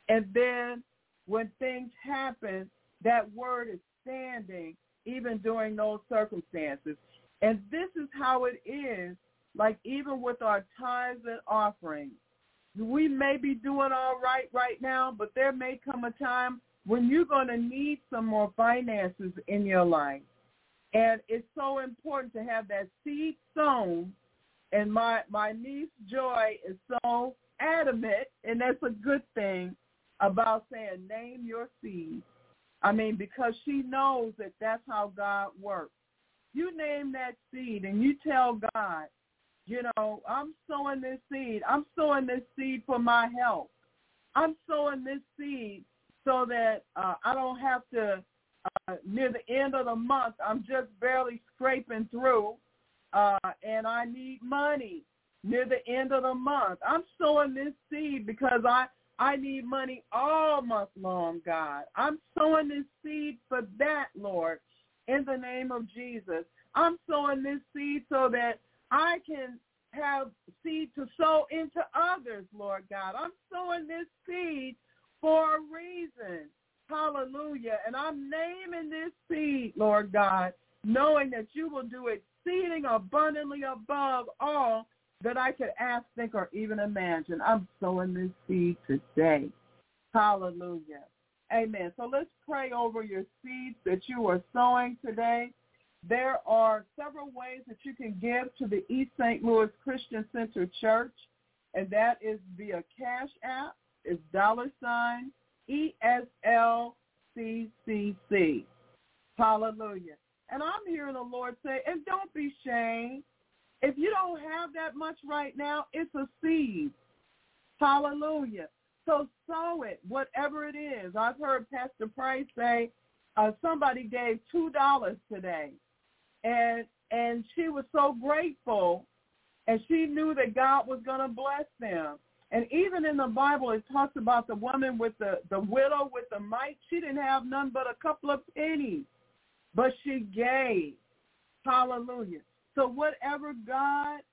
And then when things happen, that word is standing even during those circumstances. And this is how it is, like even with our tithes and offerings. We may be doing all right right now, but there may come a time when you're going to need some more finances in your life. And it's so important to have that seed sown. And my, my niece Joy is so adamant, and that's a good thing, about saying name your seed. I mean, because she knows that that's how God works. You name that seed and you tell God, you know, I'm sowing this seed. I'm sowing this seed for my health. I'm sowing this seed so that uh, I don't have to, uh, near the end of the month, I'm just barely scraping through, uh, and I need money near the end of the month. I'm sowing this seed because I, I need money all month long, God. I'm sowing this seed for that, Lord, in the name of Jesus. I'm sowing this seed so that I can have seed to sow into others, Lord God. I'm sowing this seed for a reason. Hallelujah. And I'm naming this seed, Lord God, knowing that you will do exceeding abundantly above all that I could ask, think, or even imagine. I'm sowing this seed today. Hallelujah. Amen. So let's pray over your seeds that you are sowing today. There are several ways that you can give to the East Saint Louis Christian Center Church, and that is via Cash App. It's dollar sign E S L C C C. Hallelujah. And I'm hearing the Lord say, and don't be ashamed. If you don't have that much right now, it's a seed. Hallelujah. So sow it, whatever it is. I've heard Pastor Price say uh, somebody gave two dollars today, and and she was so grateful, and she knew that God was going to bless them. And even in the Bible, it talks about the woman with the, the widow with the mite. She didn't have none but a couple of pennies, but she gave. Hallelujah. So whatever God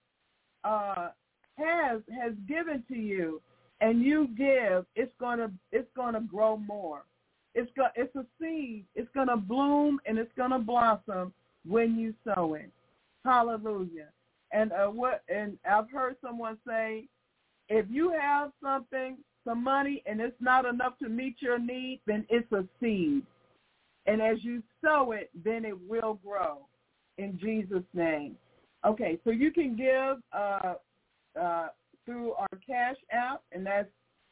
uh, has has given to you, and you give, it's gonna it's gonna grow more. It's go, it's a seed. It's gonna bloom and it's gonna blossom when you sow it. Hallelujah. And uh, what? And I've heard someone say, if you have something, some money, and it's not enough to meet your need, then it's a seed. And as you sow it, then it will grow. In Jesus' name. Okay, so you can give uh, uh, through our Cash App, and that's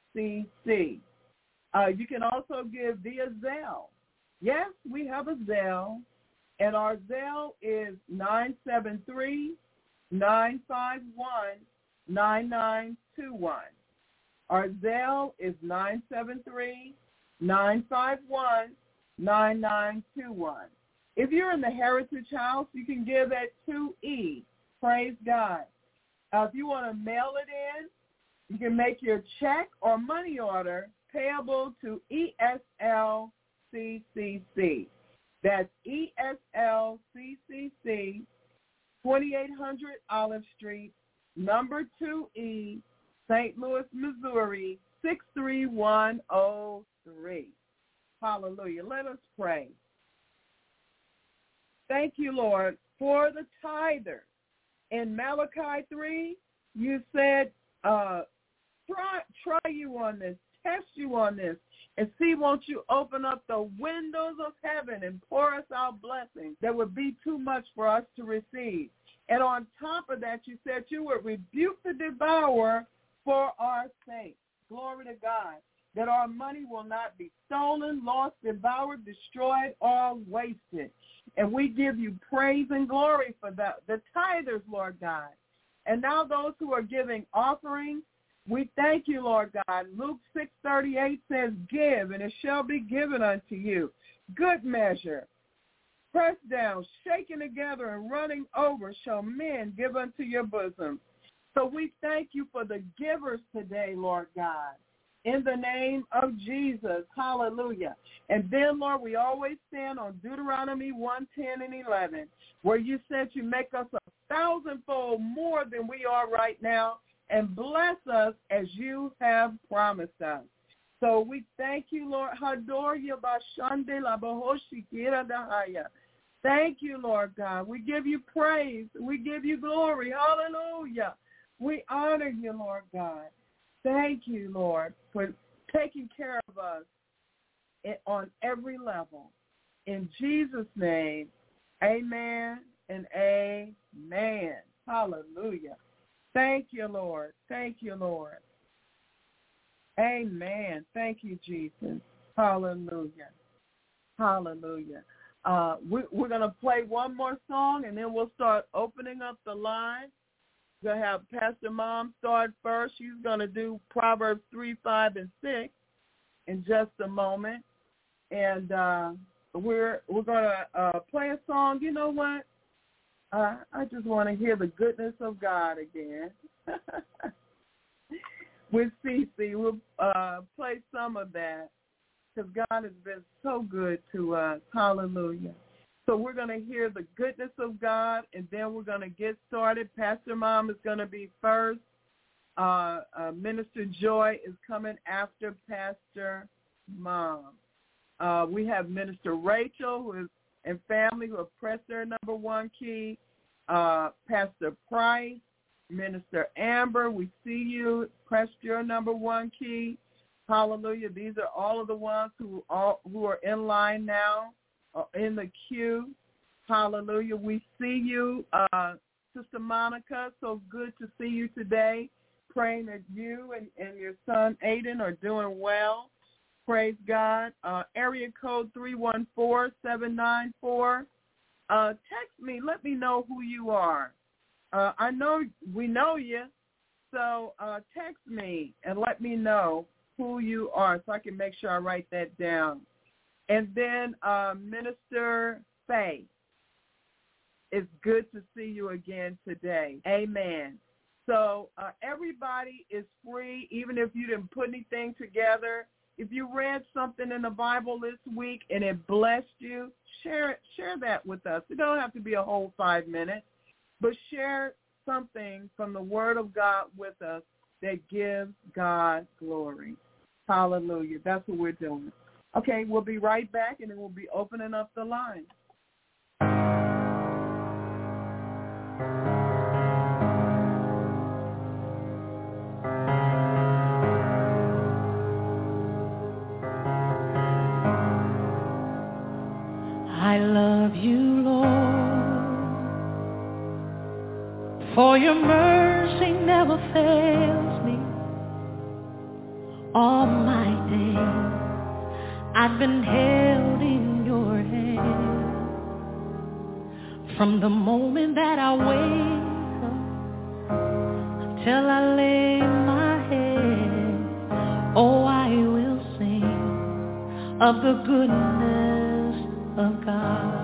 C C. Uh, you can also give via Zelle. Yes, we have a Zelle, and our Zelle is nine seven three, nine five one, nine nine two one. Our Zelle is nine seven three, nine five one, nine nine two one. If you're in the Heritage House, you can give at two E. Praise God. Uh, if you want to mail it in, you can make your check or money order payable to E S L C C C. That's E S L C C C, twenty-eight hundred Olive Street, number two E, Saint Louis, Missouri, six three one oh three. Hallelujah. Let us pray. Thank you, Lord, for the tithers. In Malachi three, you said, uh, try, try you on this, test you on this, and see, won't you open up the windows of heaven and pour us out blessings that would be too much for us to receive. And on top of that, you said you would rebuke the devourer for our sake. Glory to God, that our money will not be stolen, lost, devoured, destroyed, or wasted. And we give you praise and glory for the, the tithers, Lord God. And now those who are giving offerings, we thank you, Lord God. Luke six thirty-eight says, give, and it shall be given unto you. Good measure, pressed down, shaken together, and running over shall men give unto your bosom. So we thank you for the givers today, Lord God. In the name of Jesus, hallelujah. And then, Lord, we always stand on Deuteronomy one ten and eleven, where you said you make us a thousandfold more than we are right now, and bless us as you have promised us. So we thank you, Lord. Hadoria bashande la bahoshi kira dahaya. Thank you, Lord God. We give you praise. We give you glory. Hallelujah. We honor you, Lord God. Thank you, Lord, for taking care of us on every level. In Jesus' name, amen and amen. Hallelujah. Thank you, Lord. Thank you, Lord. Amen. Thank you, Jesus. Hallelujah. Hallelujah. Uh, we, we're going to play one more song, and then we'll start opening up the line. We're going to have Pastor Mom start first. She's going to do Proverbs three, five, and six in just a moment. And uh, we're we're going to uh, play a song. You know what? Uh, I just want to hear the goodness of God again. With Cece, we'll uh, play some of that because God has been so good to us. Hallelujah. So we're going to hear the goodness of God, and then we're going to get started. Pastor Mom is going to be first. Uh, uh, Minister Joy is coming after Pastor Mom. Uh, we have Minister Rachel who is, and family who have pressed their number one key. Uh, Pastor Price, Minister Amber, we see you, pressed your number one key. Hallelujah. These are all of the ones who are, who are in line now, uh, in the queue. Hallelujah. We see you, uh, Sister Monica. So good to see you today. Praying that you and, and your son Aiden are doing well. Praise God. Uh, area code three one four, seven nine four. Uh, text me. Let me know who you are. Uh, I know we know you, so uh, text me and let me know who you are so I can make sure I write that down. And then uh, Minister Faye, it's good to see you again today. Amen. So uh, everybody is free, even if you didn't put anything together. If you read something in the Bible this week and it blessed you, share it, share that with us. It don't have to be a whole five minutes, but share something from the Word of God with us that gives God glory. Hallelujah. That's what we're doing. Okay, we'll be right back, and then we'll be opening up the line. I love you, Lord, for your mercy never fails me. All my days I've been held in your hand. From the moment that I wake up till I lay my head, oh, I will sing of the goodness of God.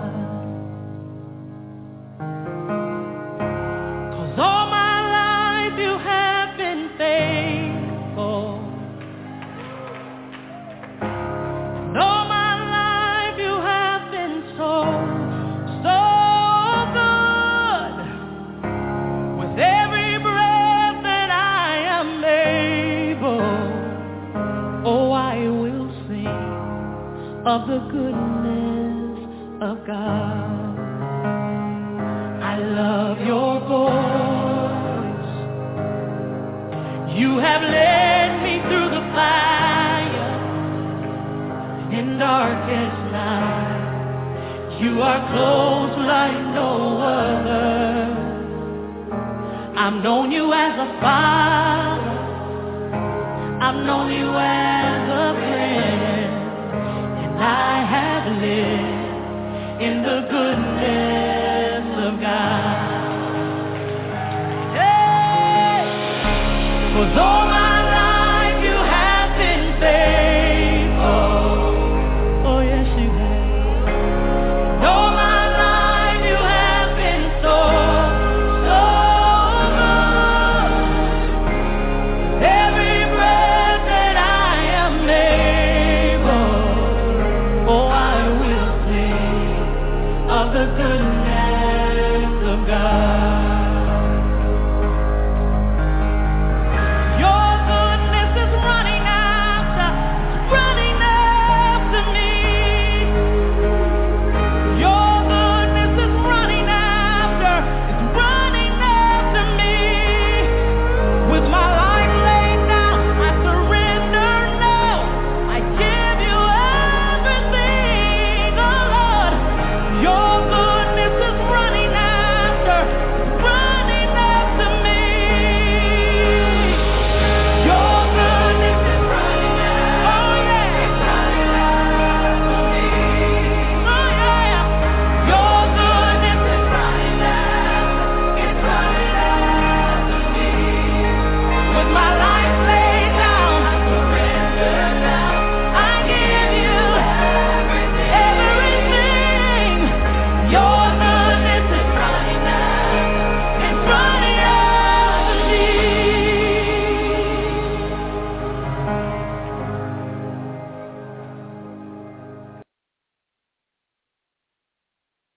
'Cause all my life you have been faithful. And all my life you have been so, so good. With every breath that I am able, oh, I will sing of the goodness of God. I love your voice. You have led me through the fire in darkest night. You are close like no other. I've known you as a father. I've known you as a friend. And I have lived in the goodness of God. Hey! 'Cause all my life you have been faithful. Oh yes you have. And all my life you have been so, so good. Every breath that I am able, oh I will sing of the goodness of God. Your goodness is running after,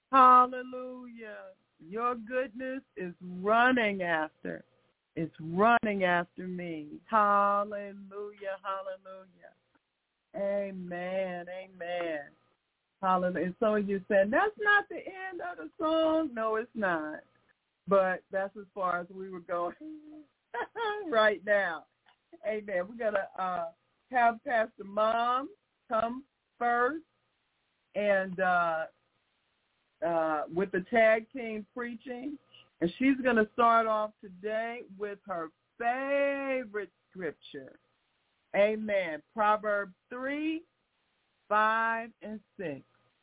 Hallelujah. Your goodness is running after. It's running after me. Hallelujah. Hallelujah. Amen. Amen. Hallelujah. And some of you said, that's not the end of the song. No, it's not. But that's as far as we were going right now. Amen. We're going to uh, have Pastor Mom come first and uh, uh, with the tag team preaching. And she's going to start off today with her favorite scripture. Amen. Proverbs three, five, and six.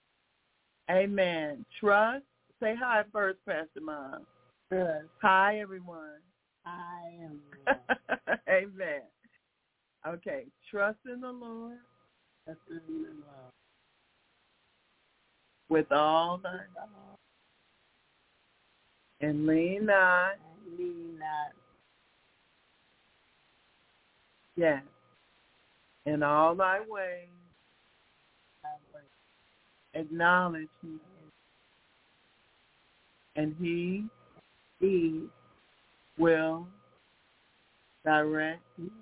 Amen. Trust. Say hi first, Pastor Mom. Trust. Hi, everyone. I am. Amen. Okay. Trust in the Lord. Trust in the Lord. With all thine heart. And lean not. And lean not. Yes. In all thy ways. Acknowledge him. And he, he will direct.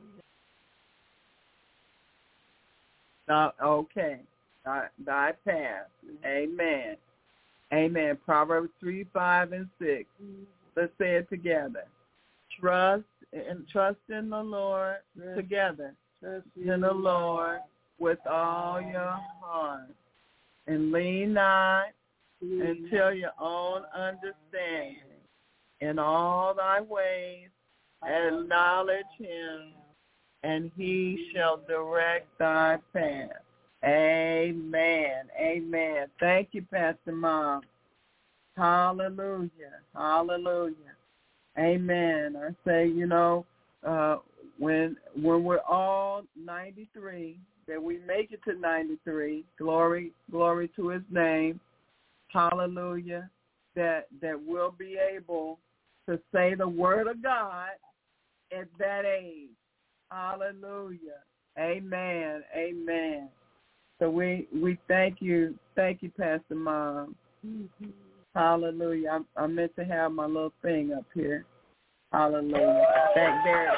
Thy, okay. Thy, thy path. Amen. Amen. Proverbs three, five, and six. Let's say it together. Trust and trust in the Lord trust, together. Trust in the Lord with all your heart. And lean not until your own understanding. In all thy ways acknowledge him, and he shall direct thy path. Amen. Amen. Thank you, Pastor Mom. Hallelujah. Hallelujah. Amen. I say, you know, uh, when when we're all ninety-three, that we make it to ninety-three, glory, glory to his name. Hallelujah. That that we'll be able to say the word of God at that age. Hallelujah. Amen. Amen. So we, we thank you. Thank you, Pastor Mom. Mm-hmm. Hallelujah. I, I meant to have my little thing up here. Hallelujah. Back there.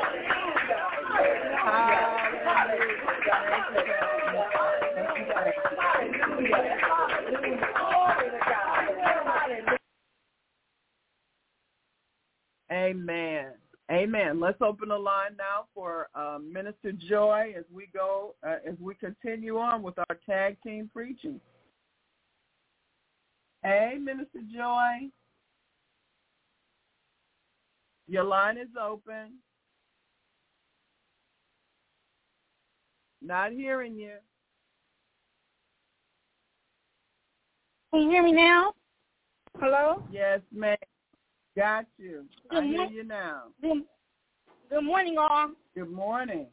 Amen. Amen. Let's open the line now for uh, Minister Joy as we go, uh, as we continue on with our tag team preaching. Hey, Minister Joy. Your line is open. Not hearing you. Can you hear me now? Hello? Yes, ma'am. Got you. Good I hear mo- you now. Good, good morning, all. Good morning.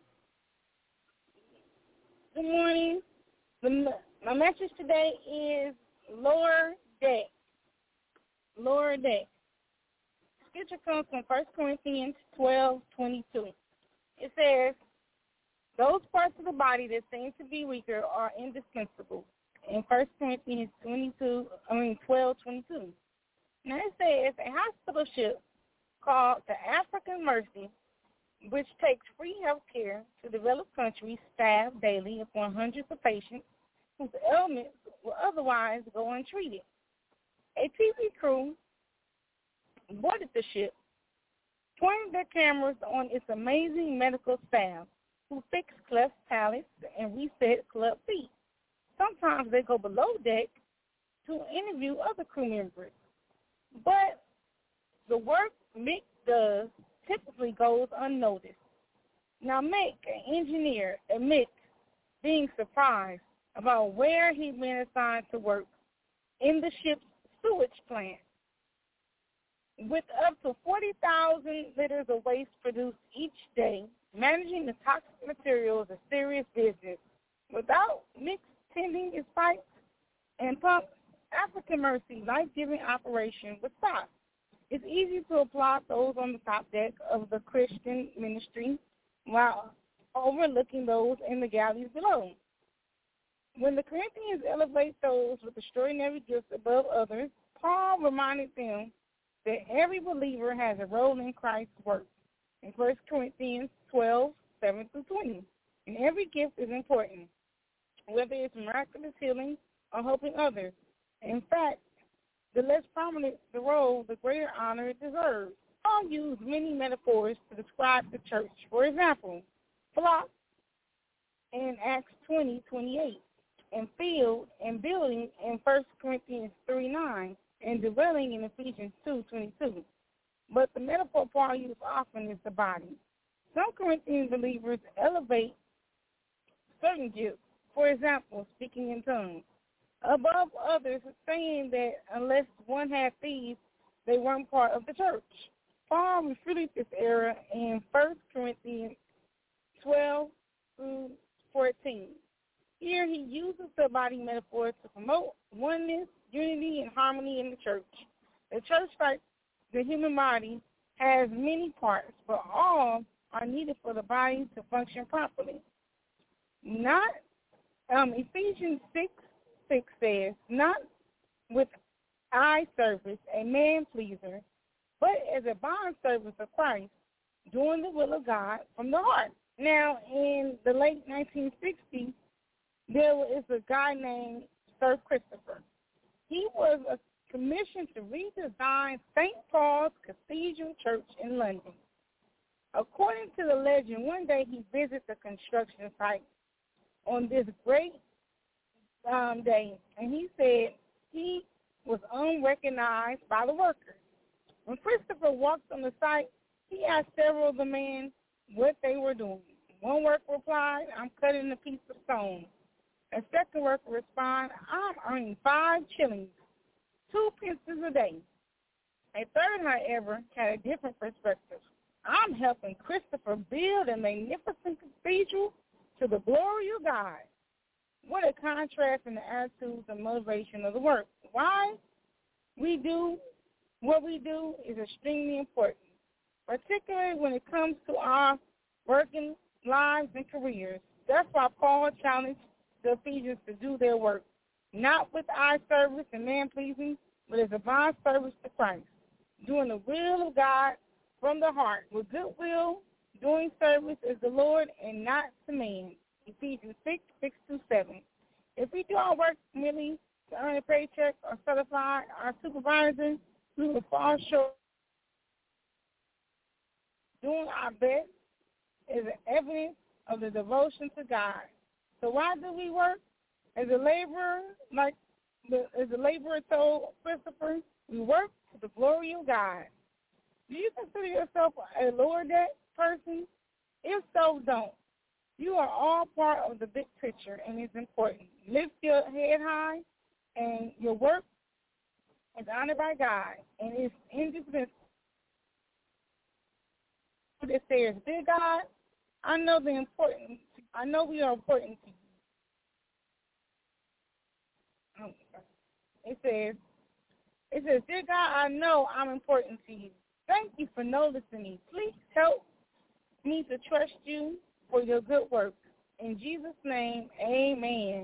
Good morning. The, my message today is lower deck. Lower deck. Scripture comes from First Corinthians twelve twenty-two. It says, those parts of the body that seem to be weaker are indispensable. In First Corinthians twenty-two, I mean twelve twenty-two. Now it says a hospital ship called the African Mercy, which takes free health care to developed countries, staffed daily upon hundreds of patients whose ailments will otherwise go untreated. A T V crew boarded the ship, pointed their cameras on its amazing medical staff who fix cleft palates and reset club feet. Sometimes they go below deck to interview other crew members. But the work Mick does typically goes unnoticed. Now Mick, an engineer, admits being surprised about where he'd been assigned to work in the ship's sewage plant. With up to forty thousand liters of waste produced each day, managing the toxic materials is serious business. Without Mick tending his pipes and pumps, African Mercy life-giving operation would stop. It's easy to applaud those on the top deck of the Christian ministry while overlooking those in the galleys below. When the Corinthians elevate those with extraordinary gifts above others, Paul reminded them that every believer has a role in Christ's work in First Corinthians twelve, seven through twenty. And every gift is important, whether it's miraculous healing or helping others. In fact, the less prominent the role, the greater honor it deserves. Paul used many metaphors to describe the church. For example, flock in Acts twenty, twenty-eight, and field and building in First Corinthians three, nine, and dwelling in Ephesians two, twenty-two. But the metaphor Paul used often is the body. Some Corinthian believers elevate certain gifts, for example, speaking in tongues, above others, saying that unless one had these, they weren't part of the church. Paul refuted this error in First Corinthians twelve through fourteen. Here he uses the body metaphor to promote oneness, unity, and harmony in the church. The church, like the human body, has many parts, but all are needed for the body to function properly. Not um, Ephesians six, six says, not with eye service, a man pleaser, but as a bond servant of Christ, doing the will of God from the heart. Now, in the late nineteen sixties, there was a guy named Sir Christopher. He was a commissioned to redesign Saint Paul's Cathedral Church in London. According to the legend, one day he visited the construction site on this great um, day, and he said he was unrecognized by the workers. When Christopher walked on the site, he asked several of the men what they were doing. One worker replied, "I'm cutting a piece of stone." A second worker responded, "I'm earning five shillings, two pences a day." A third, however, had a different perspective. "I'm helping Christopher build a magnificent cathedral to the glory of God." What a contrast in the attitudes and motivation of the work. Why we do what we do is extremely important, particularly when it comes to our working lives and careers. That's why Paul challenged the Ephesians to do their work, not with eye service and man-pleasing, but as a bond service to Christ, doing the will of God from the heart, with goodwill, doing service as the Lord and not to man. Ephesians six, six through seven. If we do our work merely to earn a paycheck or satisfy our supervisor, we will fall short. Doing our best is an evidence of the devotion to God. So why do we work? As a laborer, like the, as a laborer told Christopher, we work to the glory of God. Do you consider yourself a lower deck person? If so, don't. You are all part of the big picture, and it's important. Lift your head high, and your work is honored by God, and it's indispensable. It says, "Dear God, I know the importance. I know we are important to you." It says, "It says, Dear God, I know I'm important to you. Thank you for noticing me. Please help me to trust you for your good work. In Jesus' name, amen."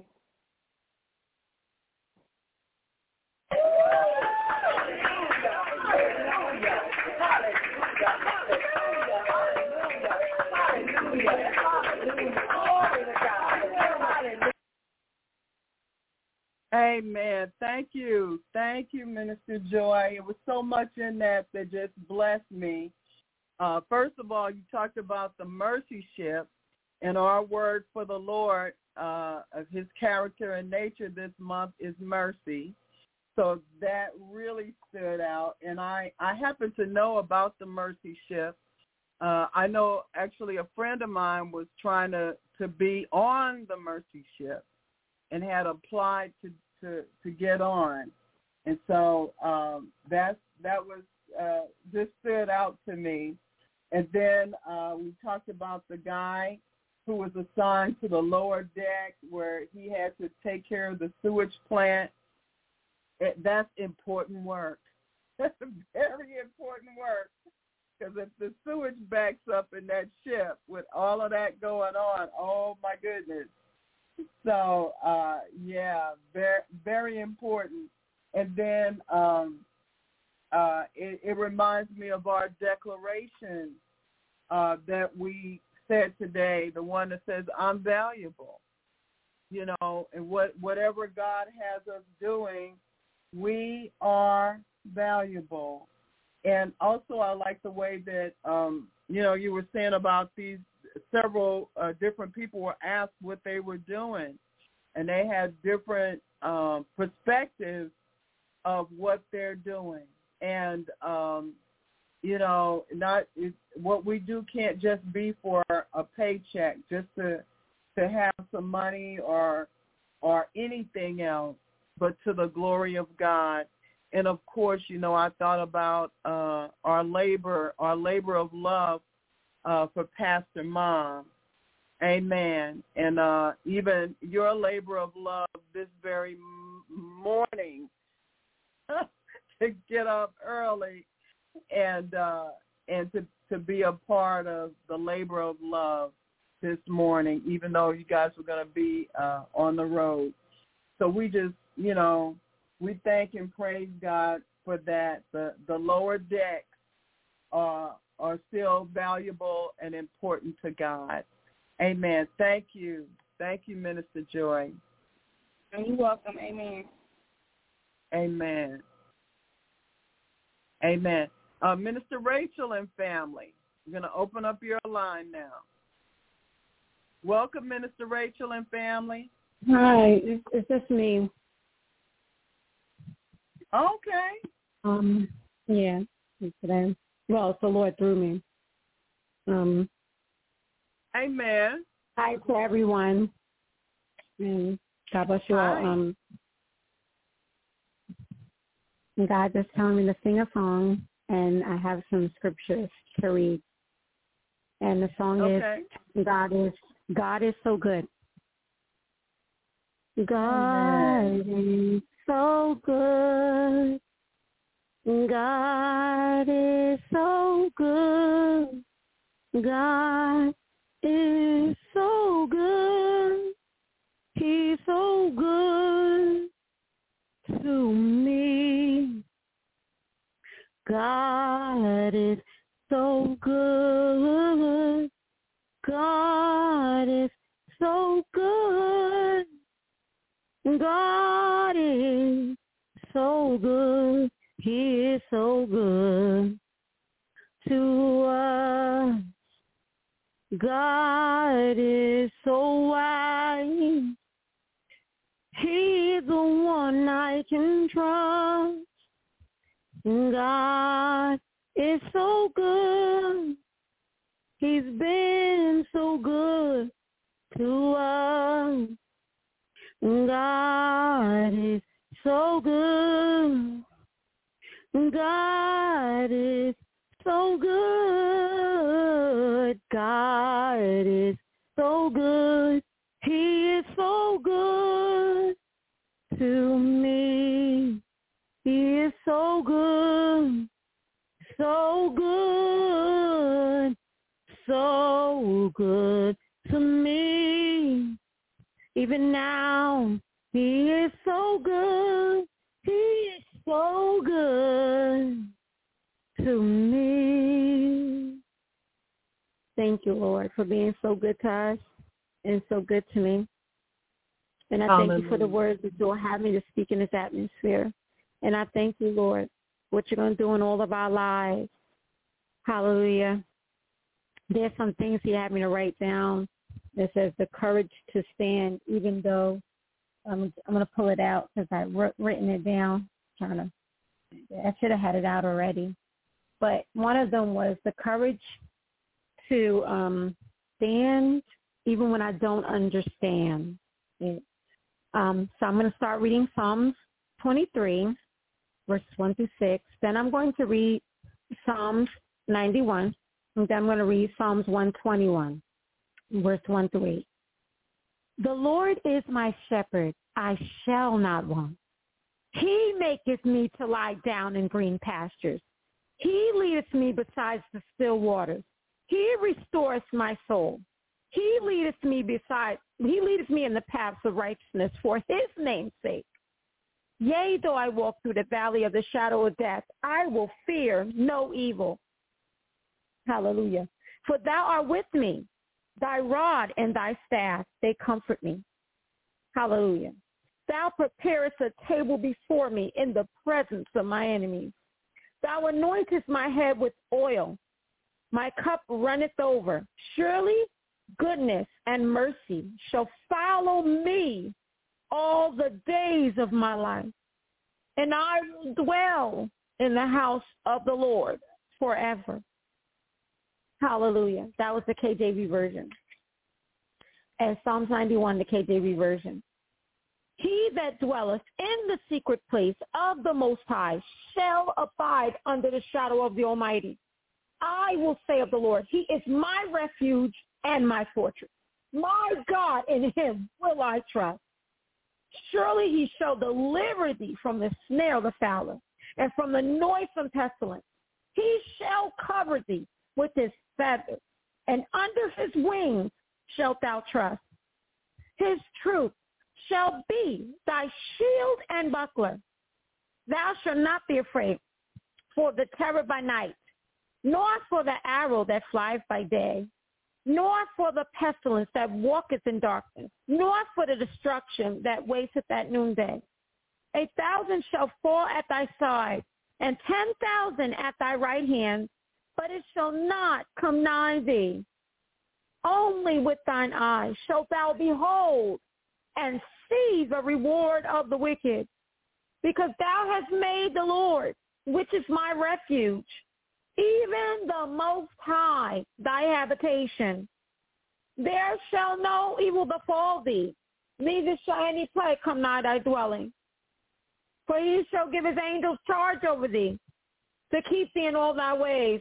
Amen. Thank you. Thank you, Minister Joy. It was so much in that that just blessed me. Uh, first of all, you talked about the mercy ship, and our word for the Lord uh, of his character and nature this month is mercy. So that really stood out. And I, I happen to know about the mercy ship. Uh, I know actually a friend of mine was trying to, to be on the mercy ship and had applied to, to, to get on. And so um, that's, that was uh, just stood out to me. And then uh, we talked about the guy who was assigned to the lower deck where he had to take care of the sewage plant. It, that's important work. That's very important work. Because if the sewage backs up in that ship with all of that going on, oh, my goodness. So, uh, yeah, very, very important. And then um, uh, it, it reminds me of our declaration uh, that we said today, the one that says, I'm valuable. You know, and what whatever God has us doing, we are valuable. And also I like the way that, um, you know, you were saying about these several uh, different people were asked what they were doing, and they had different um, perspectives of what they're doing. And, um, you know, not it, what we do can't just be for a paycheck, just to to have some money or or anything else, but to the glory of God. And of course, you know, I thought about uh, our labor, our labor of love uh, for Pastor Mom. Amen. And uh, even your labor of love this very m- morning to get up early and uh, and to, to be a part of the labor of love this morning, even though you guys were going to be uh, on the road. So we just, you know, we thank and praise God for that. The the lower decks are, are still valuable and important to God. Amen. Thank you. Thank you, Minister Joy. You're welcome. Amen. Amen. Amen. Uh, Minister Rachel and family, I'm going to open up your line now. Welcome, Minister Rachel and family. Hi, it's, it's just me. Okay. Um, yeah, today. Well, it's the Lord through me. Um, Amen. hi to everyone. And God bless you Hi. all. Um, God just telling me to sing a song, and I have some scriptures to read. And the song Okay. is God is God is so good. God Amen. is so good. God is so good. God is so good. He's so good to me. God is so good. God is so good. God is so good. He is so good to us. God is so wise. He's the one I can trust. God is so good. He's been so good to us. God is so good. God is so good. God is so good. He is so good to me. He is so good. So good. So good to me. Even now, he is so good. He is so good to me. Thank you, Lord, for being so good to us and so good to me. And I thank you for the words that you'll have me to speak in this atmosphere. And I thank you, Lord, what you're going to do in all of our lives. Hallelujah. There's some things you have me to write down that says the courage to stand, even though um, I'm going to pull it out because I've written it down. Trying to, I should have had it out already. But one of them was the courage to um, stand even when I don't understand it. Um, so I'm going to start reading Psalms twenty-three, verses one through six. Then I'm going to read Psalms ninety-one. And then I'm going to read Psalms one twenty-one, verse one through eight. The Lord is my shepherd. I shall not want. He maketh me to lie down in green pastures. He leadeth me beside the still waters. He restoreth my soul. He leadeth me beside, he leadeth me in the paths of righteousness for his name's sake. Yea, though I walk through the valley of the shadow of death, I will fear no evil. Hallelujah. For thou art with me. Thy rod and thy staff, they comfort me. Hallelujah. Thou preparest a table before me in the presence of my enemies. Thou anointest my head with oil. My cup runneth over. Surely goodness and mercy shall follow me all the days of my life, and I will dwell in the house of the Lord forever. Hallelujah. That was the K J V version. And Psalms ninety-one, the K J V version. He that dwelleth in the secret place of the Most High shall abide under the shadow of the Almighty. I will say of the Lord, he is my refuge and my fortress. My God, in him will I trust. Surely he shall deliver thee from the snare of the fowler and from the noisome pestilence. He shall cover thee with his feathers, and under his wings shalt thou trust. His truth shall be thy shield and buckler. Thou shalt not be afraid for the terror by night, nor for the arrow that flies by day, nor for the pestilence that walketh in darkness, nor for the destruction that wasteth at noonday. A thousand shall fall at thy side, and ten thousand at thy right hand, but it shall not come nigh thee. Only with thine eyes shalt thou behold and see the reward of the wicked, because thou hast made the Lord, which is my refuge, even the Most High, thy habitation. There shall no evil befall thee, neither shall any plague come nigh thy dwelling. For he shall give his angels charge over thee, to keep thee in all thy ways.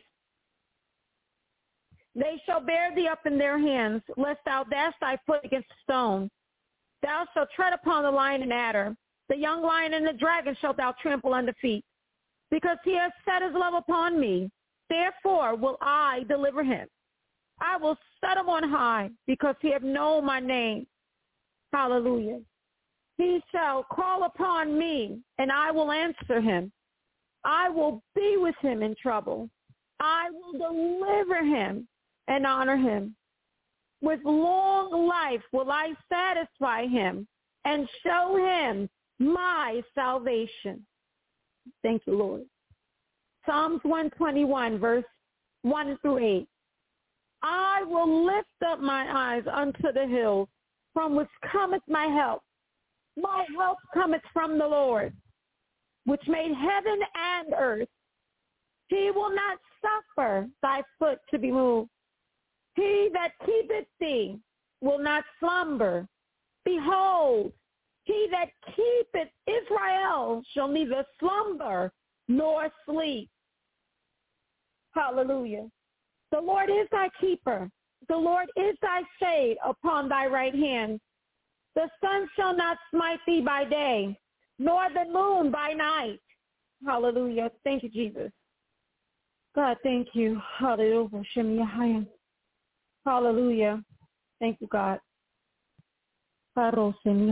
They shall bear thee up in their hands, lest thou dash thy foot against a stone. Thou shalt tread upon the lion and adder. The young lion and the dragon shalt thou trample under feet. Because he has set his love upon me, therefore will I deliver him. I will set him on high, because he hath known my name. Hallelujah. He shall call upon me, and I will answer him. I will be with him in trouble. I will deliver him and honor him. With long life will I satisfy him and show him my salvation. Thank you, Lord. Psalms one twenty-one, verse one through eight. I will lift up my eyes unto the hills, from which cometh my help. My help cometh from the Lord, which made heaven and earth. He will not suffer thy foot to be moved. He that keepeth thee will not slumber. Behold, he that keepeth Israel shall neither slumber nor sleep. Hallelujah. The Lord is thy keeper. The Lord is thy shade upon thy right hand. The sun shall not smite thee by day, nor the moon by night. Hallelujah. Thank you, Jesus. God, thank you. Hallelujah. Hallelujah. Thank you, God. The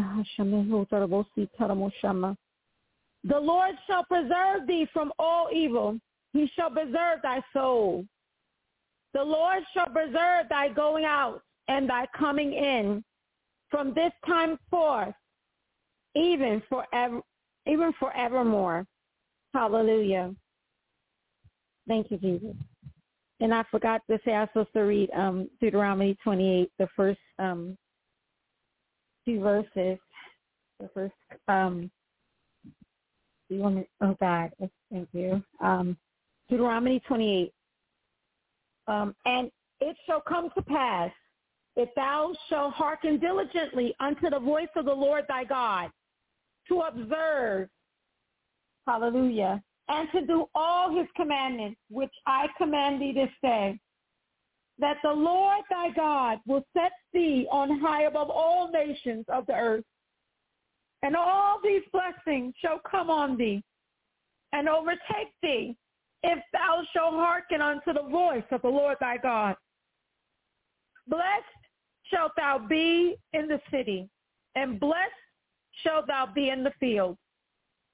Lord shall preserve thee from all evil. He shall preserve thy soul. The Lord shall preserve thy going out and thy coming in from this time forth, even forever, even forevermore. Hallelujah. Thank you, Jesus. And I forgot to say I was supposed to read um, Deuteronomy twenty-eight, the first um, two verses. The first, um, do you want me? Oh God, thank you. Um, Deuteronomy twenty-eight. Um, and it shall come to pass, if thou shalt hearken diligently unto the voice of the Lord thy God, to observe, hallelujah, and to do all his commandments, which I command thee this day, that the Lord thy God will set thee on high above all nations of the earth. And all these blessings shall come on thee and overtake thee, if thou shalt hearken unto the voice of the Lord thy God. Blessed shalt thou be in the city, and blessed shalt thou be in the field.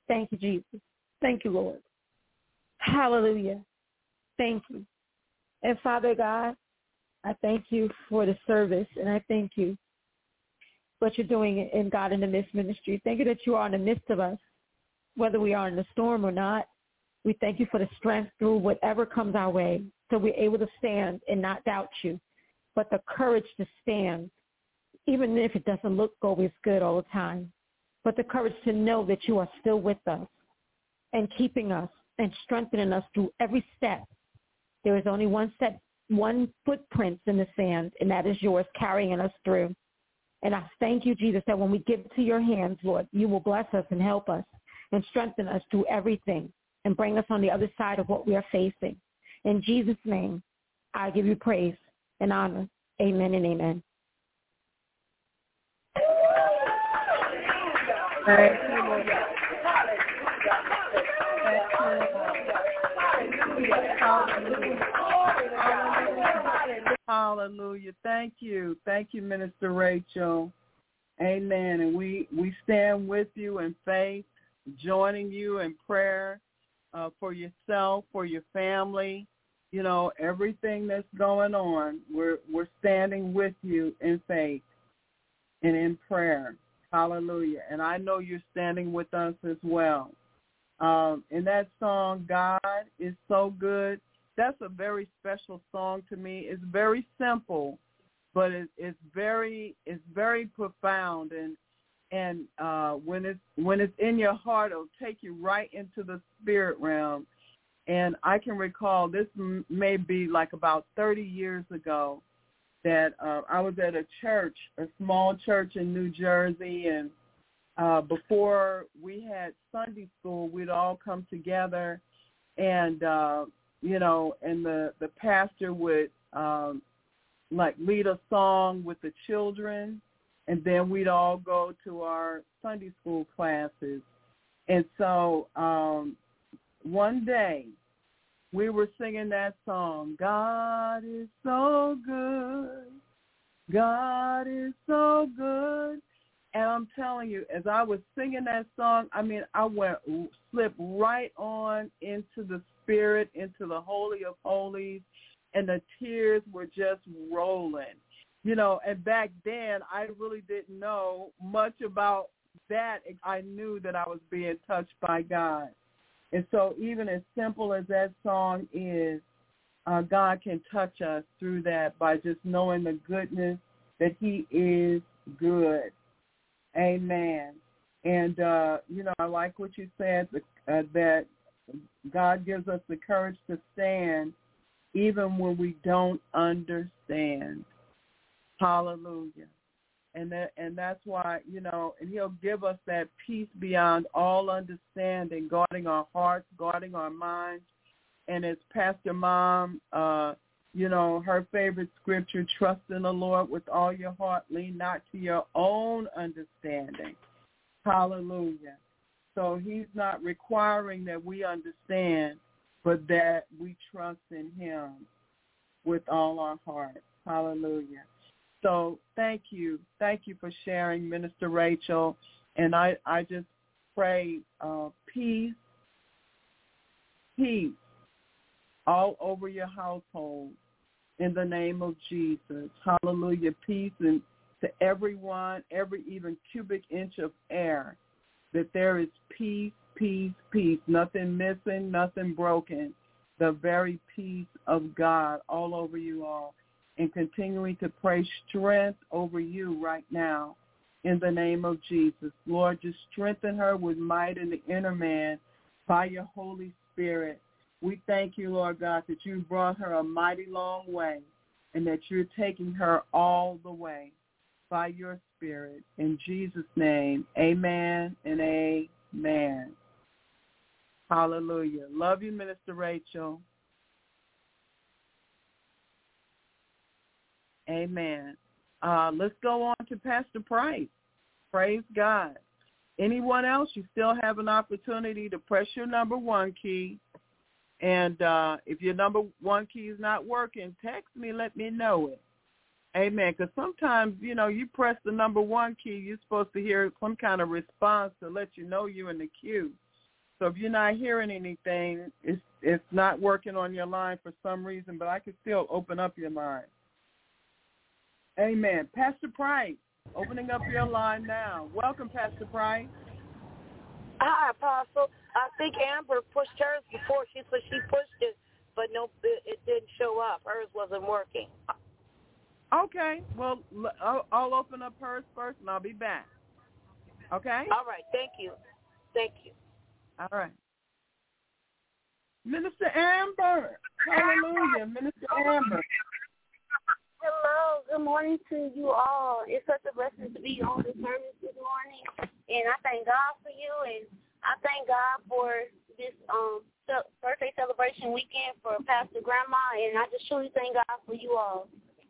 Thank you, Jesus. Thank you, Lord. Hallelujah. Thank you. And Father God, I thank you for the service, and I thank you for what you're doing in God in the Midst ministry. Thank you that you are in the midst of us, whether we are in the storm or not. We thank you for the strength through whatever comes our way, so we're able to stand and not doubt you, but the courage to stand, even if it doesn't look always good all the time, but the courage to know that you are still with us and keeping us and strengthening us through every step. There is only one step, one footprint in the sand, and that is yours, carrying us through. And I thank you, Jesus, that when we give it to your hands, Lord, you will bless us and help us and strengthen us through everything and bring us on the other side of what we are facing. In Jesus' name, I give you praise and honor. Amen and amen. Thank you, Lord. Hallelujah. Thank you. Thank you, Minister Rachel. Amen. And we, we stand with you in faith, joining you in prayer uh, for yourself, for your family, you know, everything that's going on. We're, we're standing with you in faith and in prayer. Hallelujah. And I know you're standing with us as well. Um, and that song, God is So Good, that's a very special song to me. It's very simple, but it, it's very it's very profound. And and uh, when it's when it's in your heart, it'll take you right into the spirit realm. And I can recall this m- may be like about thirty years ago that uh, I was at a church, a small church in New Jersey, and uh, before we had Sunday school, we'd all come together, and uh, you know, and the, the pastor would um, like lead a song with the children, and then we'd all go to our Sunday school classes. And so um, one day we were singing that song, God is so good, God is so good. And I'm telling you, as I was singing that song, I mean, I went, slipped right on into the Spirit, into the Holy of Holies, and the tears were just rolling. You know, and back then, I really didn't know much about that. I knew that I was being touched by God. And so even as simple as that song is, uh, God can touch us through that by just knowing the goodness that he is good. Amen. And, uh, you know, I like what you said, uh, that God gives us the courage to stand even when we don't understand. Hallelujah. And that, and that's why, you know, and he'll give us that peace beyond all understanding, guarding our hearts, guarding our minds. And as Pastor Mom, uh, you know, her favorite scripture, trust in the Lord with all your heart, lean not to your own understanding. Hallelujah. So he's not requiring that we understand, but that we trust in him with all our heart. Hallelujah. So thank you. Thank you for sharing, Minister Rachel. And I, I just pray uh, peace, peace all over your household in the name of Jesus. Hallelujah. Peace and to everyone, every even cubic inch of air, that there is peace, peace, peace, nothing missing, nothing broken, the very peace of God all over you all. And continuing to pray strength over you right now in the name of Jesus. Lord, just strengthen her with might in the inner man by your Holy Spirit. We thank you, Lord God, that you brought her a mighty long way and that you're taking her all the way by your Spirit. In Jesus' name, amen and amen. Hallelujah. Love you, Minister Rachel. Amen. Uh, let's go on to Pastor Price. Praise God. Anyone else, you still have an opportunity to press your number one key. And uh, if your number one key is not working, text me, let me know it. Amen. Because sometimes, you know, you press the number one key, you're supposed to hear some kind of response to let you know you're in the queue. So if you're not hearing anything, it's it's not working on your line for some reason, but I can still open up your line. Amen. Pastor Price, opening up your line now. Welcome, Pastor Price. Hi, Apostle. I think Amber pushed hers before. She said she pushed it, but no, it, it didn't show up. Hers wasn't working. Okay. Well, I'll, I'll open up hers first, and I'll be back. Okay? All right. Thank you. Thank you. All right. Minister Amber. Hallelujah. Minister Amber. Hello. Good morning to you all. It's such a blessing to be on the service this morning. And I thank God for you. And I thank God for this um birthday celebration weekend for Pastor Grandma. And I just truly thank God for you all.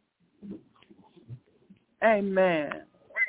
Amen.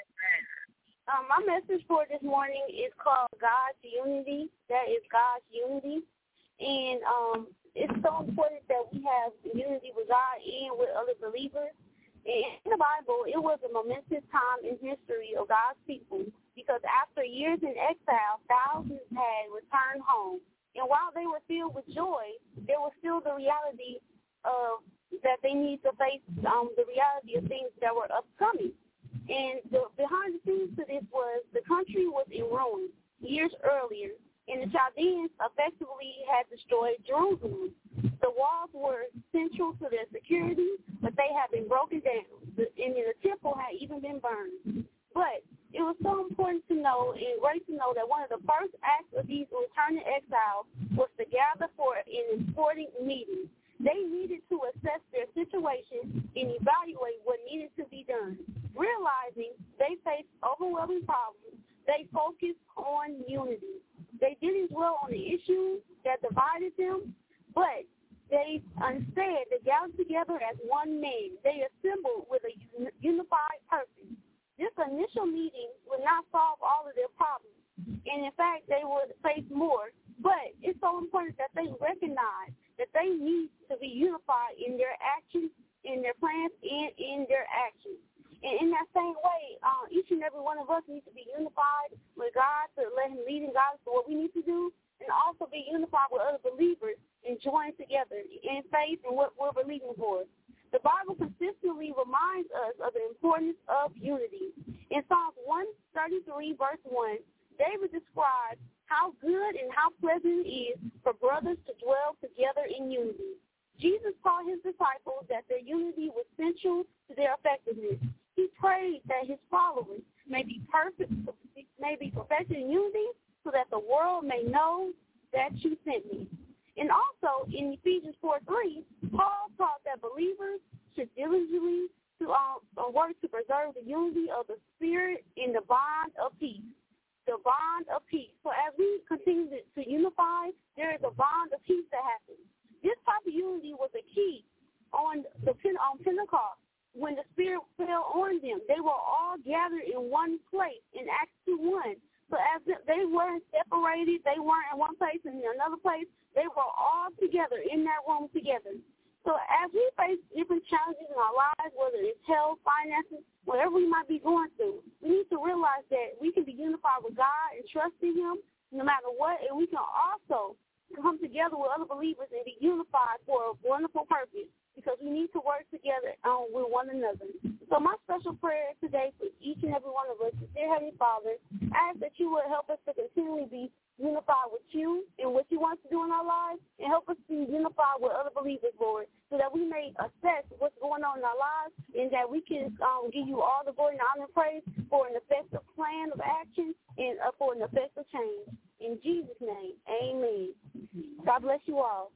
Um, my message for this morning is called God's Unity. That is God's Unity. And um, it's so important that we have unity with God and with other believers. And in the Bible, it was a momentous time in history of God's people because after years in exile, thousands had returned home. And while they were filled with joy, there was still the reality of that they need to face um, the reality of things that were upcoming. And the behind the scenes to this was the country was in ruins years earlier, and the Chaldeans effectively had destroyed Jerusalem. The walls were central to their security, but they had been broken down, and the temple had even been burned. But it was so important to know and great to know that one of the first acts of these returning exiles was to gather for an important meeting. They needed to assess their situation and evaluate what needed to be done. Realizing they faced overwhelming problems, they focused on unity. They didn't dwell on the issues that divided them, but they instead they gathered together as one man. They assembled with a unified purpose. This initial meeting would not solve all of their problems, and in fact, they would face more. But it's so important that they recognize that they need to be unified in their actions, in their plans, and in their actions. And in that same way, uh, each and every one of us needs to be unified with God to let him lead and guide us to what we need to do, and also be unified with other believers and join together in faith and what we're believing for. The Bible consistently reminds us of the importance of unity. In Psalms one thirty-three, verse one, David describes how good and how pleasant it is for brothers to dwell together in unity. Jesus taught his disciples that their unity was central to their effectiveness. He prayed that his followers may be perfect, may be perfected in unity, so that the world may know that you sent me. And also in Ephesians four three, Paul taught that believers should diligently to um, work to preserve the unity of the Spirit in the bond of peace. The bond of peace. So as we continue to, to unify, there is a bond of peace that happens. This type of unity was a key on the on Pentecost. When the Spirit fell on them, they were all gathered in one place in Acts two one. So as they weren't separated, they weren't in one place and in another place, they were all together in that room together. So as we face different challenges in our lives, whether it's health, finances, whatever we might be going through, we need to realize that we can be unified with God and trust in him no matter what, and we can also come together with other believers and be unified for a wonderful purpose, because we need to work together um, with one another. So my special prayer today for each and every one of us is, dear Heavenly Father, I ask that you would help us to continually be unified with you and what you want to do in our lives, and help us be unified with other believers, Lord, so that we may assess what's going on in our lives, and that we can um, give you all the glory and honor and praise for an effective plan of action and uh, for an effective change. In Jesus' name, amen. God bless you all.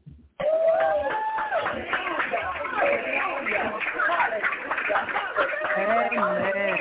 Amen.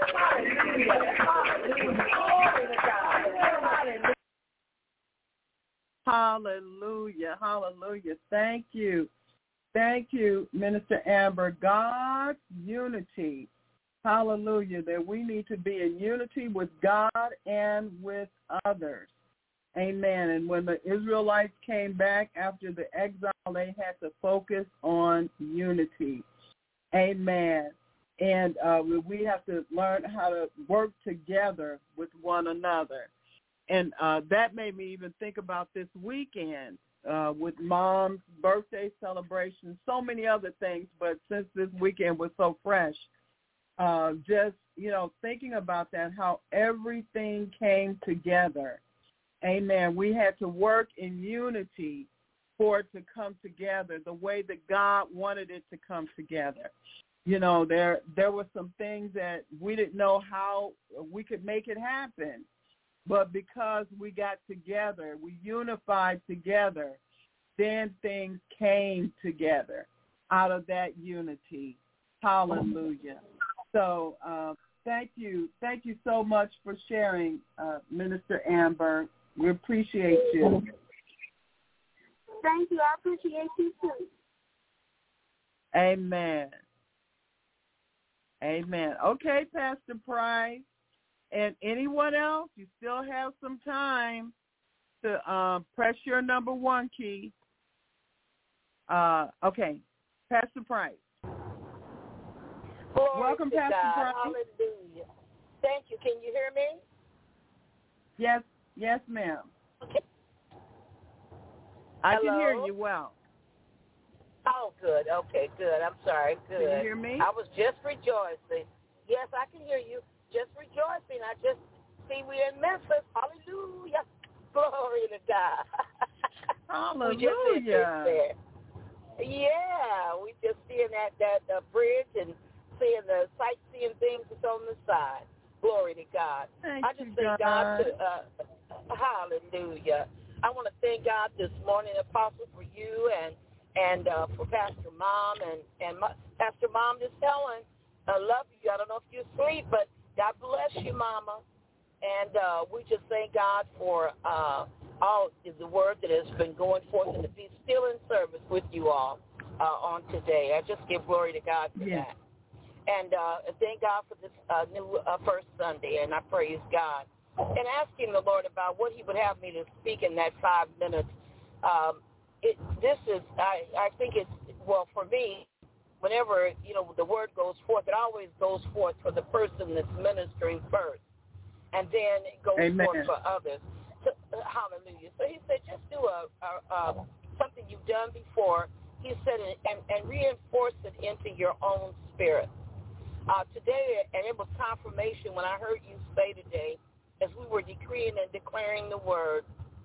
Hallelujah. Hallelujah. Thank you. Thank you, Minister Amber. God's unity. Hallelujah. That we need to be in unity with God and with others. Amen. And when the Israelites came back after the exile, they had to focus on unity. Amen. And uh, we have to learn how to work together with one another. and uh, that made me even think about this weekend uh, with Mom's birthday celebration, so many other things. But since this weekend was so fresh, uh, just, you know, thinking about that, how everything came together. Amen. We had to work in unity for it to come together the way that God wanted it to come together. You know, there there were some things that we didn't know how we could make it happen. But because we got together, we unified together, then things came together out of that unity. Hallelujah. So uh, thank you. Thank you so much for sharing, uh, Minister Amber. We appreciate you. Thank you. I appreciate you too. Amen. Amen. Okay, Pastor Price. And anyone else, you still have some time to uh, press your number one key. Uh, okay, Pastor Price. Glory Welcome, to Pastor God. Price. Hallelujah. Thank you. Can you hear me? Yes, yes, ma'am. Okay. I Hello? can hear you well. Oh, good. Okay, good. I'm sorry. Good. Can you hear me? I was just rejoicing. Yes, I can hear you. Just rejoicing. I just see we're in Memphis. Hallelujah. Glory to God. Hallelujah. We just in there. Yeah, we just seeing that that uh, bridge and seeing the sightseeing things that's on the side. Glory to God. Thank I just you, thank God. God to uh, hallelujah. I want to thank God this morning, Apostle, for you and and uh, for Pastor Mom and and my, Pastor Mom, Miss Helen. I love you. I don't know if you sleep, but God bless you, Mama. And uh, we just thank God for uh, all the word that has been going forth and to be still in service with you all uh, on today. I just give glory to God for yes. that. And uh, thank God for this uh, new uh, first Sunday, and I praise God. And asking the Lord about what he would have me to speak in that five minutes. Um, it, this is, I, I think it's, well, for me, whenever, you know, the word goes forth, it always goes forth for the person that's ministering first. And then it goes Amen. forth for others. So, uh, hallelujah. So he said, just do a, a, a something you've done before. He said, and, and reinforce it into your own spirit. Uh, today, and it was confirmation when I heard you say today, as we were decreeing and declaring the word,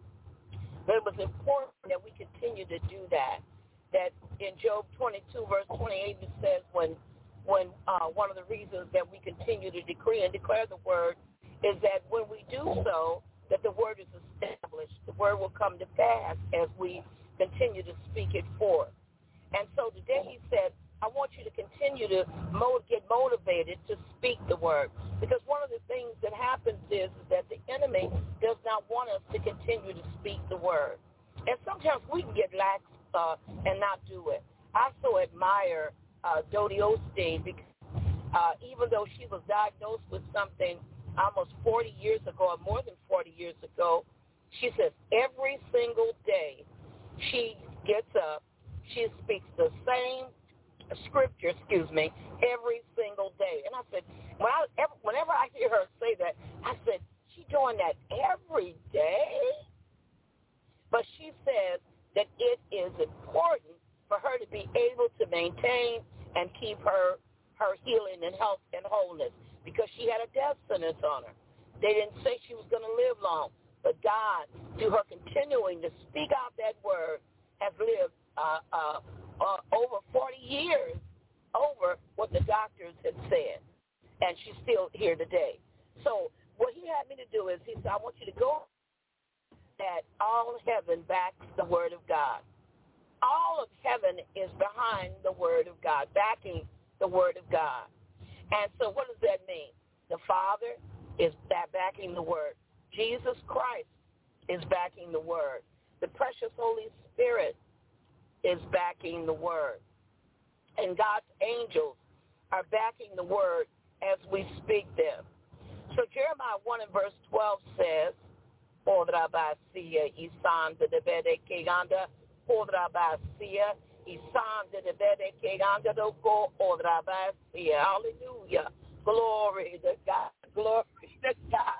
that it was important that we continue to do that. That in Job twenty-two, verse twenty-eight, it says when, when uh, one of the reasons that we continue to decree and declare the word is that when we do so, that the word is established. The word will come to pass as we continue to speak it forth. And so today he said, I want you to continue to mo- get motivated to speak the word. Because one of the things that happens is, is that the enemy does not want us to continue to speak the word. And sometimes we can get lax uh, and not do it. I so admire uh, Dodie Osteen because uh, even though she was diagnosed with something almost forty years ago, or more than forty years ago, she says every single day she gets up, she speaks the same scripture, excuse me, every single day. And I said, when I, ever, whenever I hear her say that, I said, she doing that every day? But she says that it is important for her to be able to maintain and keep her, her healing and health and wholeness because she had a death sentence on her. They didn't say she was going to live long, but God, through her continuing to speak out that word, has lived uh, uh, uh, over forty years over what the doctors had said, and she's still here today. So what he had me to do is he said, I want you to go that all heaven backs the word of God. All of heaven is behind the word of God, backing the word of God. And so what does that mean? The Father is backing the word. Jesus Christ is backing the word. The precious Holy Spirit is backing the word. And God's angels are backing the word as we speak them. So Jeremiah one and verse twelve says, Podra basia isan de bede keganda, podra basia isan de bede keganda do go podra basia. Hallelujah. Glory to God. Glory to God.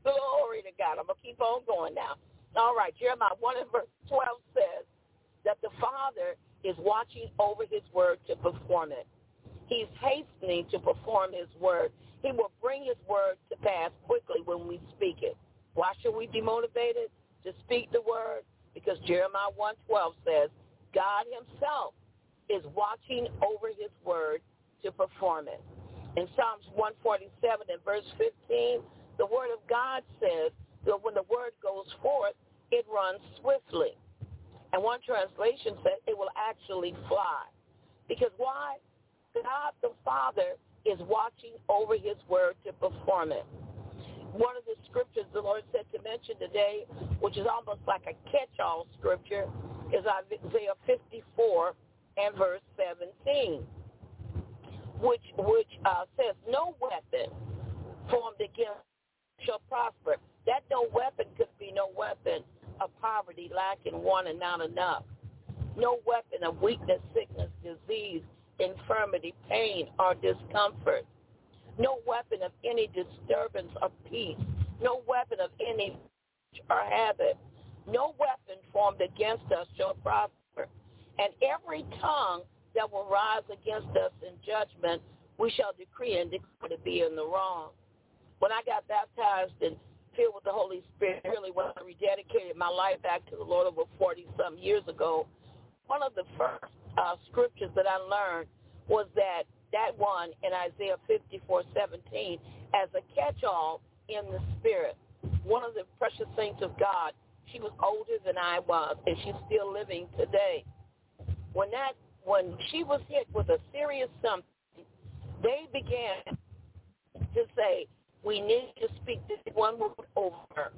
Glory to God. I'm going to keep on going now. All right, Jeremiah one and verse twelve says that the Father is watching over his word to perform it. He's hastening to perform his word. He will bring his word to pass quickly when we speak it. Why should we be motivated to speak the word? Because Jeremiah one twelve says God himself is watching over his word to perform it. In Psalms one forty-seven and verse fifteen, the word of God says that when the word goes forth, it runs swiftly. And one translation said it will actually fly. Because why? God the Father is watching over his word to perform it. One of the scriptures the Lord said to mention today, which is almost like a catch-all scripture, is Isaiah fifty-four and verse seventeen, which which uh, says, no weapon formed against shall prosper. That no weapon could be no weapon of poverty, lack, and want, and not enough. No weapon of weakness, sickness, disease, infirmity, pain, or discomfort. No weapon of any disturbance of peace. No weapon of any or habit. No weapon formed against us shall prosper. And every tongue that will rise against us in judgment, we shall decree and declare to be in the wrong. When I got baptized and filled with the Holy Spirit, really when I rededicated my life back to the Lord over forty-some years ago, one of the first uh, scriptures that I learned was that that one in Isaiah fifty-four seventeen as a catch-all in the Spirit. One of the precious saints of God, she was older than I was, and she's still living today. When that, when she was hit with a serious something, they began to say, we need to speak this one word over her,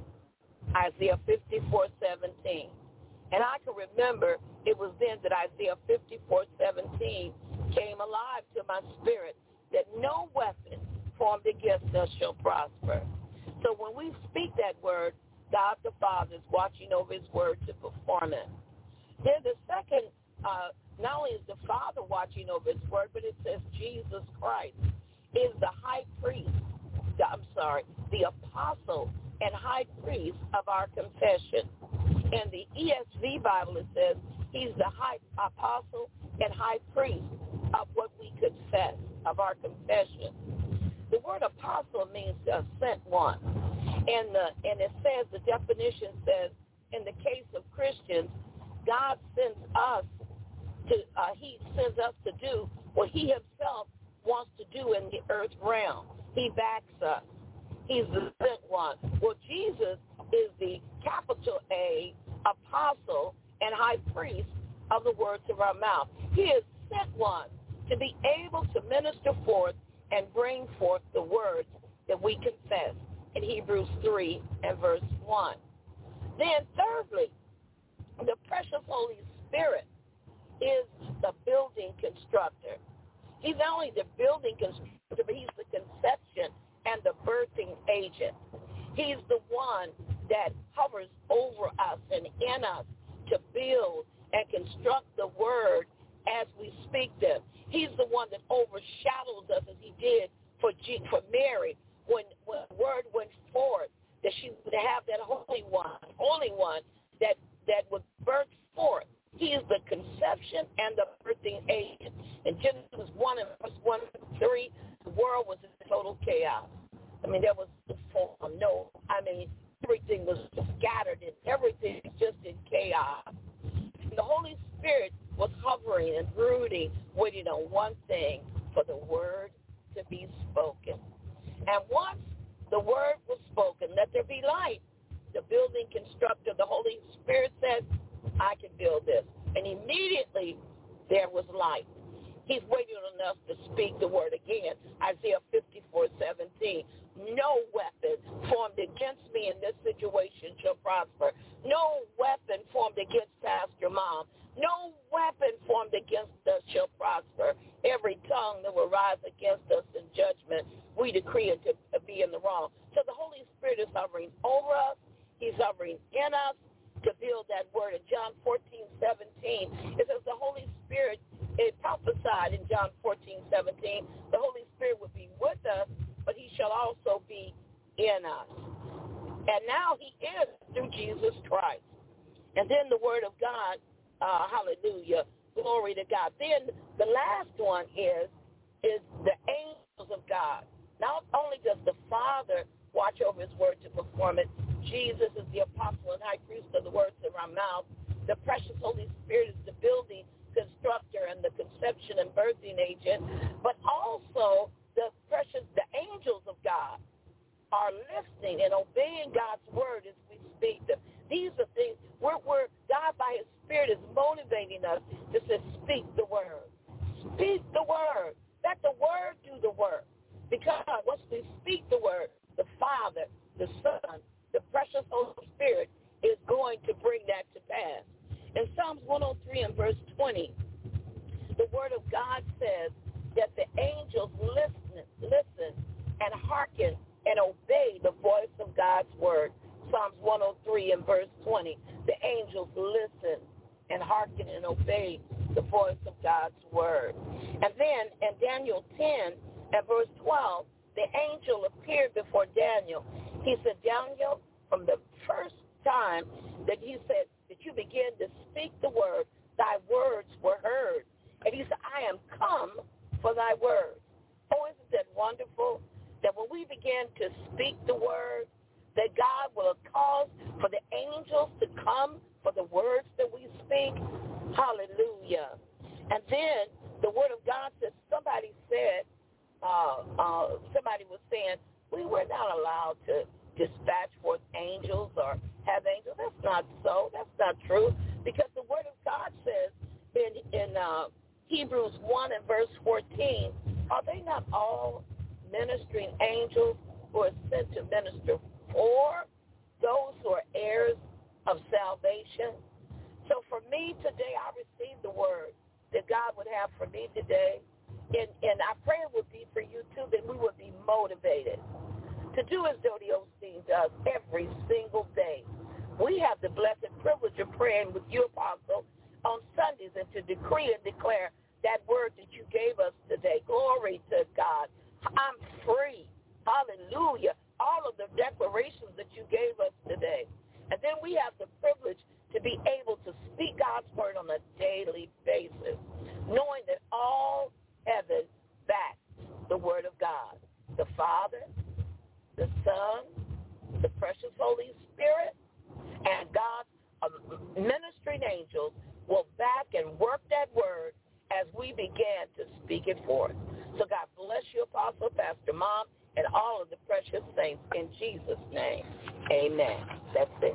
Isaiah fifty-four seventeen. And I can remember it was then that Isaiah fifty-four seventeen came alive to my spirit, that no weapon formed against us shall prosper. So when we speak that word, God the Father is watching over his word to perform it. Then the second, uh, not only is the Father watching over his word, but it says Jesus Christ is the high priest, the, I'm sorry, the apostle and high priest of our confession. In the E S V Bible, it says he's the high apostle and high priest of what we confess, of our confession. The word apostle means a sent one. And, the, and it says, the definition says, in the case of Christians, God sends us to, uh, he sends us to do what he himself wants to do in the earth realm. He backs us. He's the sent one. Well, Jesus is the capital A apostle and high priest of the words of our mouth. He is sent one to be able to minister forth and bring forth the words that we confess in Hebrews three and verse one. Then thirdly, the precious Holy Spirit is the building constructor. He's not only the building constructor, but he's the conception and the birthing agent. He's the one that hovers over us and in us to build and construct the word as we speak them. He's the one that overshadows us as he did for G- for Mary when, when the word went forth that she would have that holy one, holy one that, that would birth forth. He is the conception and the birthing agent. In Genesis one and verse one and three, the world was in total chaos. I mean, there was form, no, I mean, everything was scattered and everything was just in chaos. And the Holy Spirit was hovering and brooding, waiting on one thing, for the word to be spoken. And once the word was spoken, let there be light, the building constructor, the Holy Spirit said, I can build this. And immediately there was light. He's waiting on us to speak the word again. Isaiah fifty-four seventeen. No weapon formed against me in this situation shall prosper. No weapon formed against Pastor Mom. No weapon formed against us shall prosper. Every tongue that will rise against us in judgment, we decree it to be in the wrong. So the Holy Spirit is hovering over us. He's hovering in us to build that word. In John fourteen seventeen, it says the Holy Spirit, it prophesied in John fourteen seventeen, the Holy Spirit would be with us, but he shall also be in us. And now he is through Jesus Christ. And then the word of God, uh, hallelujah, glory to God. Then the last one is, is the angels of God. Not only does the Father watch over his word to perform it, Jesus is the apostle and high priest of the words of our mouth. The precious Holy Spirit is the building constructor and the conception and birthing agent. But also the precious, the angels of God are listening and obeying God's word as we speak them. These are things where, where God by his Spirit is motivating us to say, speak the word. Speak the word. Let the word do the work. Because once we speak the word, the Father, the Son, the precious Holy Spirit is going to bring that to pass. In Psalms one oh three and verse twenty, the word of God says that the angels listen, listen and hearken and obey the voice of God's word. Psalms one oh three and verse twenty, the angels listen and hearken and obey the voice of God's word. And then in Daniel ten and verse twelve, the angel appeared before Daniel. He said, Daniel, from the first time that he said that you begin to speak the word, thy words were heard. And he said, I am come for thy words. Oh, isn't that wonderful? That when we begin to speak the word, that God will cause for the angels to come for the words that we speak. Hallelujah. And then the word of God says, somebody said, uh, uh, somebody was saying, we were not allowed to dispatch forth angels or have angels. That's not so. That's not true. Because the word of God says in, in uh, Hebrews one and verse fourteen, are they not all ministering angels who are sent to minister for those who are heirs of salvation? So for me today, I received the word that God would have for me today. And, and I pray it would be for you too, that we would be motivated to do as Dodie Osteen does every single day. We have the blessed privilege of praying with you, Apostle, on Sundays and to decree and declare that word that you gave us today. Glory to God. I'm free. Hallelujah. All of the declarations that you gave us today. And then we have the privilege to be able to speak God's word on a daily basis, knowing that all heaven backs the word of God. The Father, the Son, the precious Holy Spirit, and God's uh, ministering angels will back and work that word as we begin to speak it forth. So God bless you, Apostle, Pastor Mom, and all of the precious saints in Jesus' name. Amen. That's it.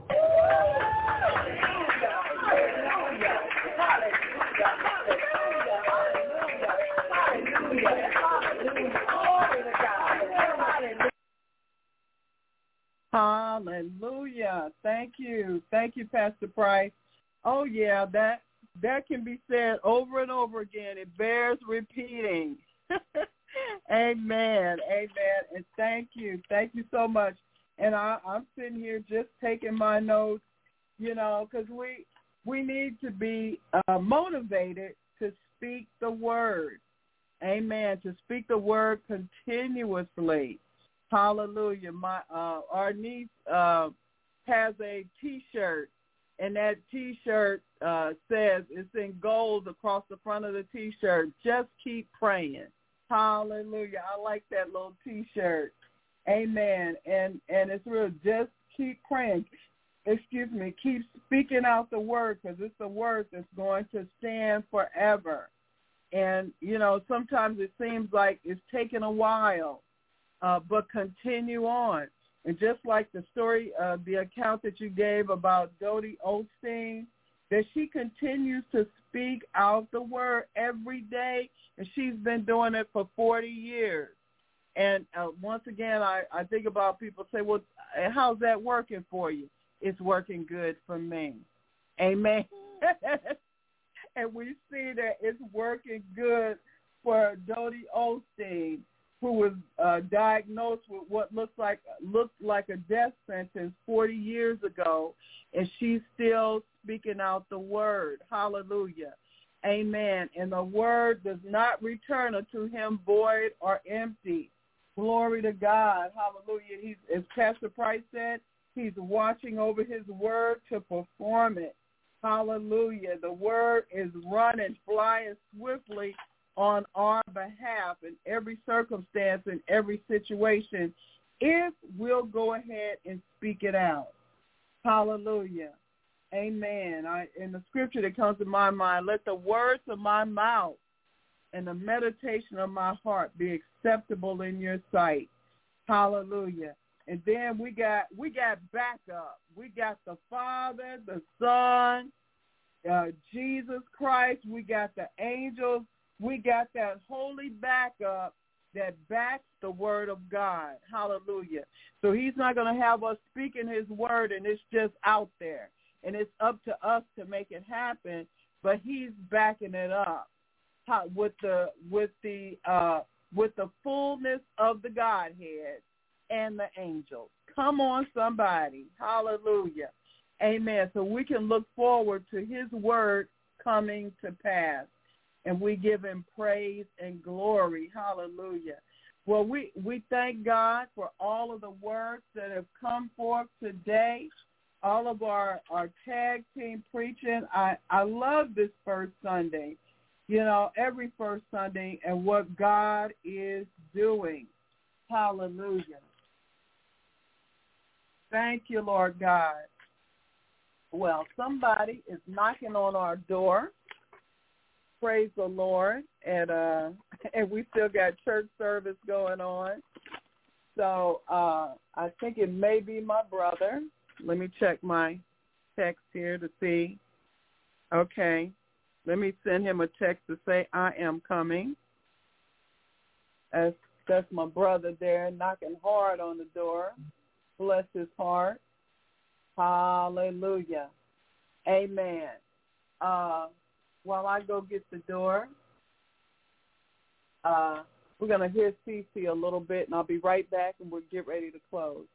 Hallelujah. Thank you. Thank you, Pastor Price. Oh, yeah, that that can be said over and over again. It bears repeating. Amen. Amen. And thank you. Thank you so much. And I, I'm sitting here just taking my notes, you know, because we, we need to be uh, motivated to speak the word. Amen. To speak the word continuously. Hallelujah. My uh, our niece uh, has a T-shirt, and that T-shirt uh, says, it's in gold across the front of the T-shirt, just keep praying. Hallelujah. I like that little T-shirt. Amen. And and it's real, just keep praying. Excuse me, keep speaking out the word, because it's the word that's going to stand forever. And, you know, sometimes it seems like it's taken a while. Uh, but continue on. And just like the story, uh, the account that you gave about Dodie Osteen, that she continues to speak out the word every day, and she's been doing it for forty years. And uh, once again, I, I think about people say, well, how's that working for you? It's working good for me. Amen. And we see that it's working good for Dodie Osteen, who was uh, diagnosed with what looks like looked like a death sentence forty years ago, and she's still speaking out the word. Hallelujah. Amen. And the word does not return unto him void or empty. Glory to God. Hallelujah. He's, as Pastor Price said, He's watching over his word to perform it. Hallelujah. The word is running, flying swiftly on our behalf in every circumstance, in every situation, if we'll go ahead and speak it out. Hallelujah. Amen. I, in the scripture that comes to my mind, let the words of my mouth and the meditation of my heart be acceptable in your sight. Hallelujah. And then we got we got backup. We got the Father, the Son, uh, Jesus Christ. We got the angels. We got that holy backup that backs the word of God. Hallelujah. So he's not going to have us speaking his word and it's just out there. And it's up to us to make it happen, but he's backing it up with the with the uh, with the fullness of the Godhead and the angels. Come on, somebody. Hallelujah. Amen. So we can look forward to his word coming to pass. And we give him praise and glory. Hallelujah. Well, we, we thank God for all of the words that have come forth today, all of our, our tag team preaching. I, I love this first Sunday, you know, every first Sunday and what God is doing. Hallelujah. Thank you, Lord God. Well, somebody is knocking on our door. Praise the Lord. And uh, and we still got church service going on. So uh, I think it may be my brother. Let me check my text here to see. Okay. Let me send him a text to say I am coming. That's, that's my brother there knocking hard on the door. Bless his heart. Hallelujah. Amen. Uh, while I go get the door, uh, we're going to hear Cece a little bit, and I'll be right back, and we'll get ready to close.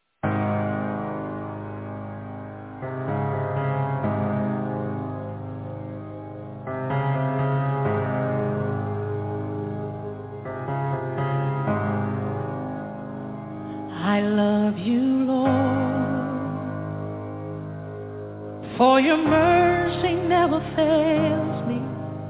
I love you, Lord, for your mercy never fails me.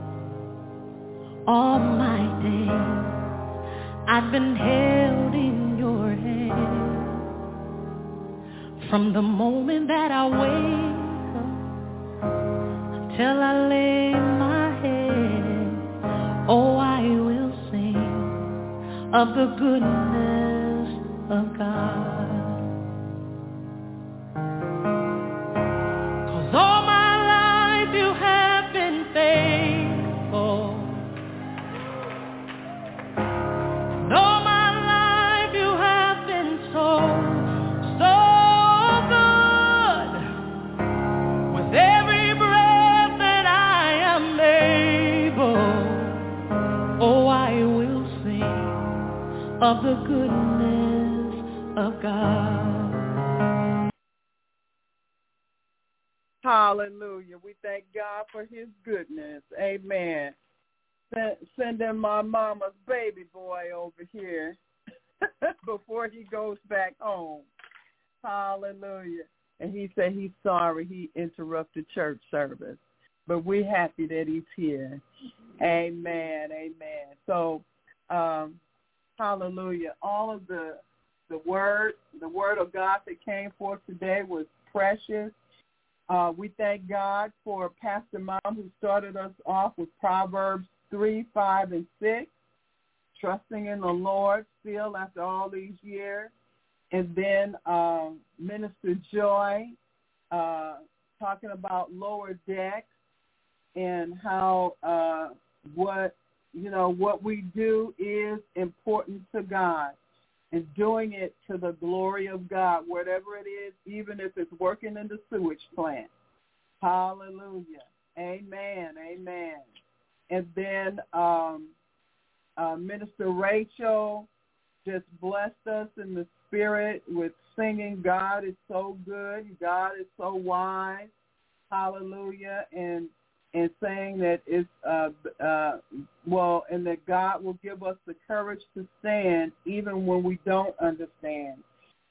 All my days I've been held in your hand. From the moment that I wake up till I lay my head, oh, I will sing of the goodness of God. 'Cause all my life you have been faithful. And all my life you have been so, so good. With every breath that I am able, oh, I will sing of the goodness of God. Hallelujah. We thank God for his goodness. Amen. Send, sending my mama's baby boy over here before he goes back home. Hallelujah. And he said he's sorry he interrupted church service, but we're happy that he's here. Amen. Amen. So, um, hallelujah. All of the the word, the word of God that came forth today was precious. Uh, we thank God for Pastor Mom, who started us off with Proverbs three, five, and six, trusting in the Lord still after all these years. And then um, Minister Joy uh, talking about lower decks and how uh, what, you know, what we do is important to God. And doing it to the glory of God, whatever it is, even if it's working in the sewage plant. Hallelujah. Amen. Amen. And then um, uh, Minister Rachel just blessed us in the spirit with singing, God is so good, God is so wise. Hallelujah. And and saying that it's, uh, uh, well, and that God will give us the courage to stand even when we don't understand.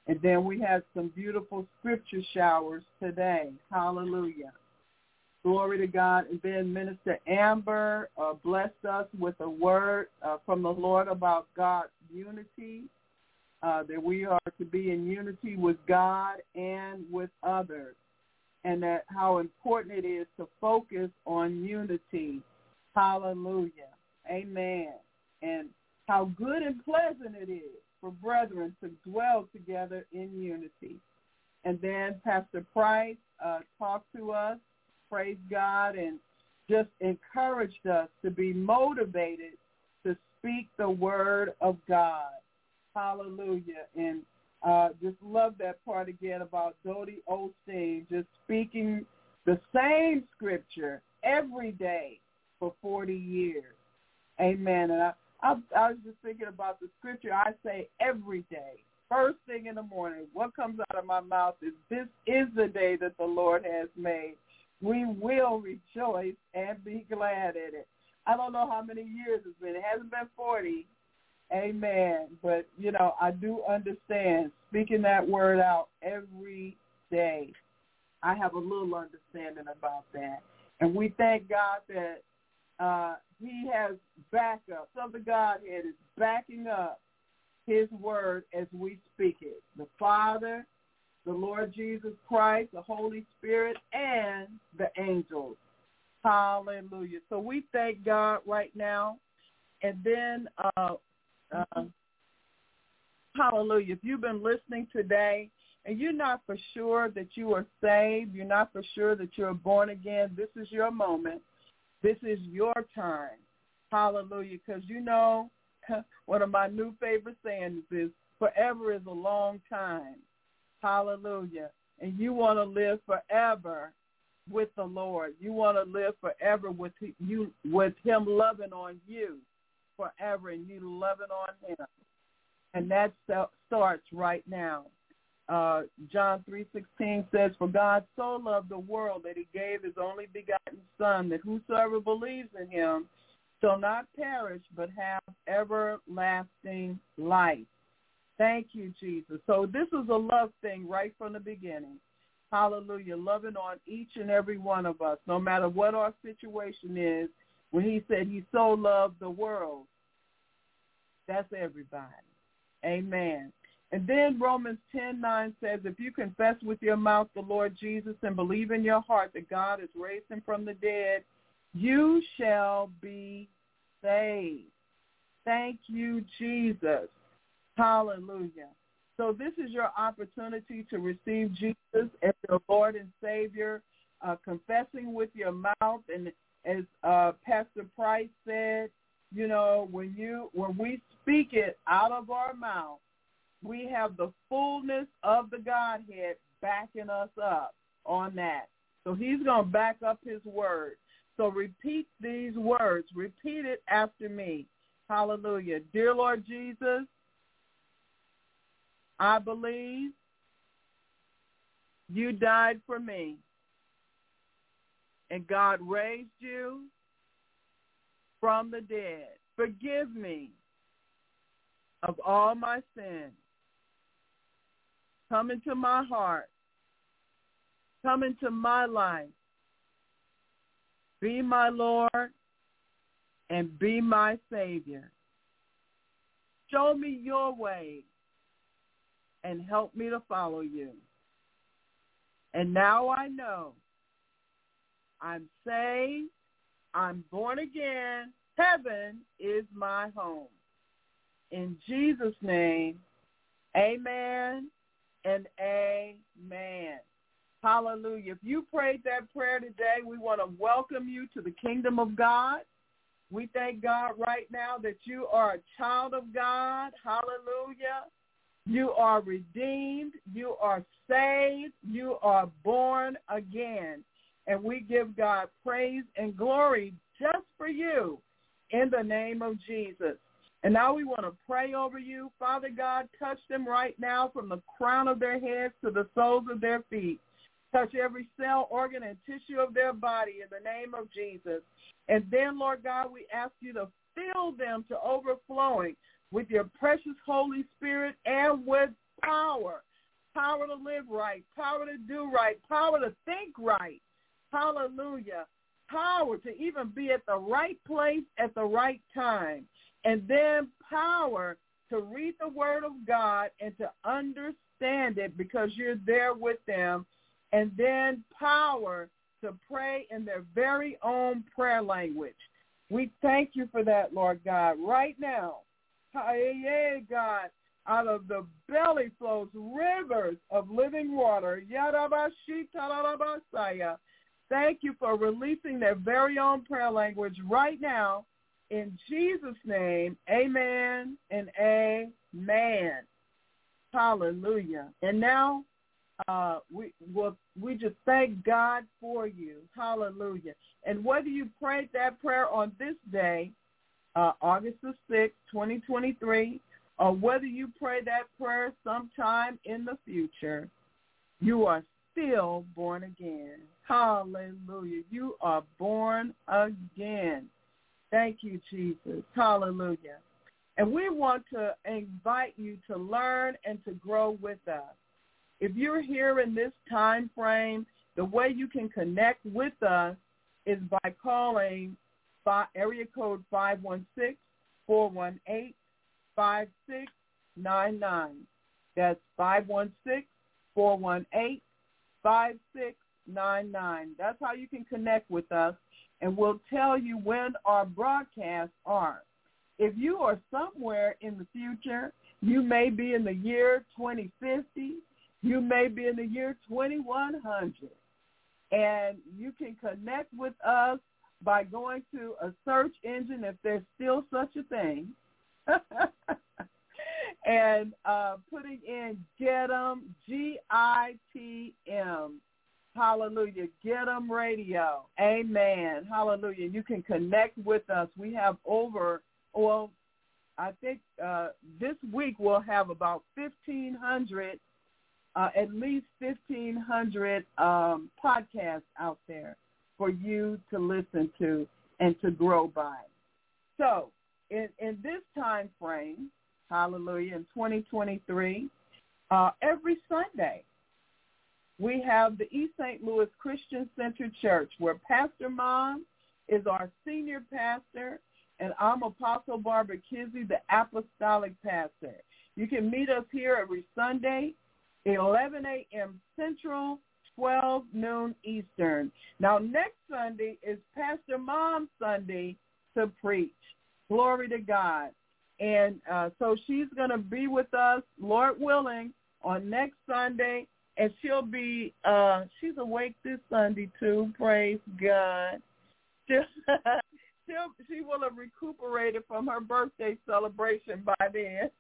And then we had some beautiful scripture showers today. Hallelujah. Glory to God. And then Minister Amber uh, blessed us with a word uh, from the Lord about God's unity, uh, that we are to be in unity with God and with others, and that how important it is to focus on unity. Hallelujah. Amen. And how good and pleasant it is for brethren to dwell together in unity. And then Pastor Price uh, talked to us, praise God, and just encouraged us to be motivated to speak the word of God. Hallelujah. And uh, just love that part again about Dodie Osteen, just speaking the same scripture every day for forty years. Amen. And I, I, I was just thinking about the scripture I say every day. First thing in the morning, what comes out of my mouth is, this is the day that the Lord has made. We will rejoice and be glad in it. I don't know how many years it's been. It hasn't been forty. Amen. But, you know, I do understand speaking that word out every day. I have a little understanding about that. And we thank God that uh, he has backup. So the Godhead is backing up his word as we speak it. The Father, the Lord Jesus Christ, the Holy Spirit, and the angels. Hallelujah. So we thank God right now. And then, uh, uh, hallelujah, if you've been listening today and you're not for sure that you are saved, you're not for sure that you're born again, this is your moment. This is your time. Hallelujah. Because, you know, one of my new favorite sayings is, forever is a long time. Hallelujah. And you want to live forever with the Lord. You want to live forever with you, with him loving on you forever and you loving on him. And that starts right now. Uh, John three sixteen says, for God so loved the world that he gave his only begotten Son, that whosoever believes in him shall not perish but have everlasting life. Thank you, Jesus. So this is a love thing right from the beginning. Hallelujah. Loving on each and every one of us, no matter what our situation is. When he said he so loved the world, that's everybody. Amen. And then Romans ten nine says, if you confess with your mouth the Lord Jesus and believe in your heart that God has raised him from the dead, you shall be saved. Thank you, Jesus. Hallelujah. So this is your opportunity to receive Jesus as your Lord and Savior, uh, confessing with your mouth. And as uh, Pastor Price said, you know, when you when we speak it out of our mouth, we have the fullness of the Godhead backing us up on that. So he's going to back up his word. So repeat these words. Repeat it after me. Hallelujah. Dear Lord Jesus, I believe you died for me, and God raised you from the dead. Forgive me of all my sins. Come into my heart. Come into my life. Be my Lord and be my Savior. Show me your ways and help me to follow you. And now I know I'm saved, I'm born again, heaven is my home. In Jesus' name, amen and amen. Hallelujah. If you prayed that prayer today, we want to welcome you to the kingdom of God. We thank God right now that you are a child of God. Hallelujah. You are redeemed. You are saved. You are born again. And we give God praise and glory just for you in the name of Jesus. And now we want to pray over you. Father God, touch them right now from the crown of their heads to the soles of their feet. Touch every cell, organ, and tissue of their body in the name of Jesus. And then, Lord God, we ask you to fill them to overflowing with your precious Holy Spirit and with power. power to live right, power to do right, power to think right. Hallelujah. Power to even be at the right place at the right time. And then power to read the word of God and to understand it because you're there with them. And then power to pray in their very own prayer language. We thank you for that, Lord God. Right now, hey, God, out of the belly flows rivers of living water. Thank you for releasing their very own prayer language right now. In Jesus' name, amen and amen. Hallelujah. And now uh, we will we just thank God for you. Hallelujah. And whether you prayed that prayer on this day, uh, August the sixth, twenty twenty-three, or whether you pray that prayer sometime in the future, you are still born again. Hallelujah. You are born again. Thank you, Jesus. Hallelujah. And we want to invite you to learn and to grow with us. If you're here in this time frame, the way you can connect with us is by calling area code five one six, four one eight, five six nine nine. That's five one six, four one eight, five six nine nine. That's how you can connect with us, and we'll tell you when our broadcasts are. If you are somewhere in the future, you may be in the year twenty fifty, you may be in the year twenty-one hundred, and you can connect with us by going to a search engine, if there's still such a thing, and uh, putting in GIT'em, G I T M. Hallelujah. GIT'em Radio. Amen. Hallelujah. You can connect with us. We have over, well, I think uh, this week we'll have about fifteen hundred, uh, at least fifteen hundred um, podcasts out there for you to listen to and to grow by. So in, in this time frame, hallelujah, in twenty twenty-three, uh, every Sunday, we have the East Saint Louis Christian Center Church, where Pastor Mom is our senior pastor, and I'm Apostle Barbara Kizzy, the apostolic pastor. You can meet us here every Sunday, eleven a.m. Central, twelve noon Eastern. Now, next Sunday is Pastor Mom's Sunday to preach. Glory to God. And uh, so she's going to be with us, Lord willing, on next Sunday. And she'll be, uh, she's awake this Sunday too, praise God. She'll, she'll, she will have recuperated from her birthday celebration by then.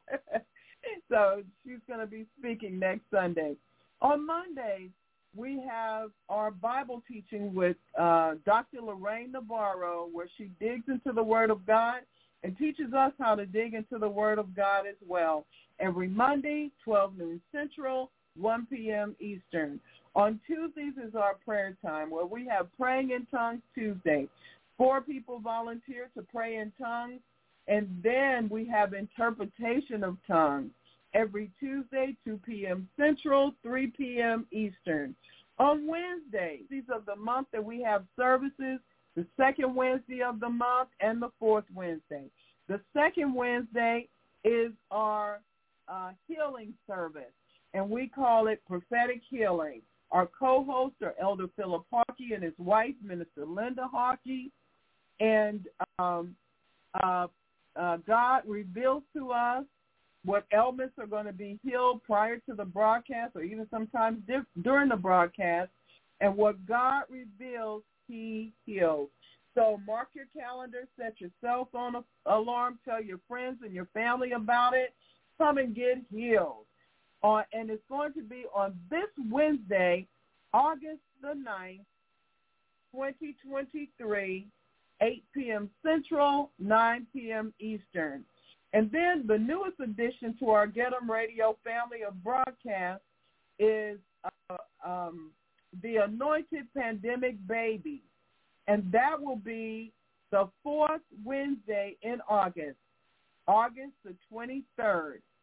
So she's going to be speaking next Sunday. On Mondays, we have our Bible teaching with uh, Doctor Lorraine Navarro, where she digs into the Word of God and teaches us how to dig into the Word of God as well. Every Monday, twelve noon Central, one p.m. Eastern. On Tuesdays is our prayer time, where we have Praying in Tongues Tuesday. Four people volunteer to pray in tongues, and then we have interpretation of tongues every Tuesday, two p.m. Central, three p.m. Eastern. On Wednesdays, these are the month that we have services, the second Wednesday of the month and the fourth Wednesday. The second Wednesday is our uh, healing service, and we call it Prophetic Healing. Our co-hosts are Elder Philip Hawkey and his wife, Minister Linda Hawkey, and um, uh, uh, God reveals to us what ailments are going to be healed prior to the broadcast, or even sometimes diff- during the broadcast, and what God reveals, he heals. So mark your calendar, set your cell phone alarm, tell your friends and your family about it. Come and get healed. Uh, and it's going to be on this Wednesday, August the ninth, twenty twenty-three, eight p.m. Central, nine p.m. Eastern. And then the newest addition to our GIT'em Radio family of broadcasts is uh, um, the Anointed Pandemic Baby. And that will be the fourth Wednesday in August, August the twenty-third.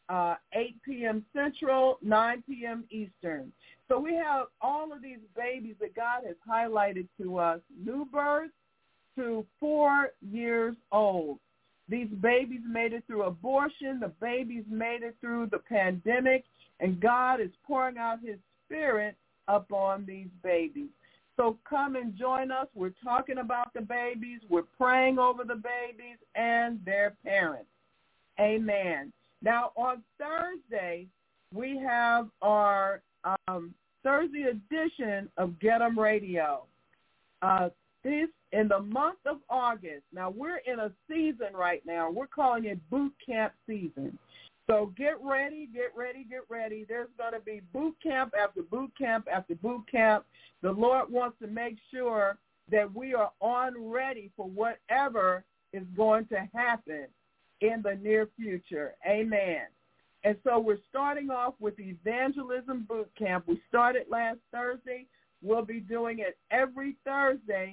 uh, eight p.m. Central, nine p.m. Eastern. So we have all of these babies that God has highlighted to us, new births to four years old. These babies made it through abortion. The babies made it through the pandemic, and God is pouring out his spirit upon these babies. So come and join us. We're talking about the babies. We're praying over the babies and their parents. Amen. Now, on Thursday, we have our um, Thursday edition of Get 'em Radio. Uh, this in the month of August. Now, we're in a season right now. We're calling it boot camp season. So get ready, get ready, get ready. There's going to be boot camp after boot camp after boot camp. The Lord wants to make sure that we are on ready for whatever is going to happen in the near future. Amen. And so we're starting off with the Evangelism Boot Camp. We started last Thursday. We'll be doing it every Thursday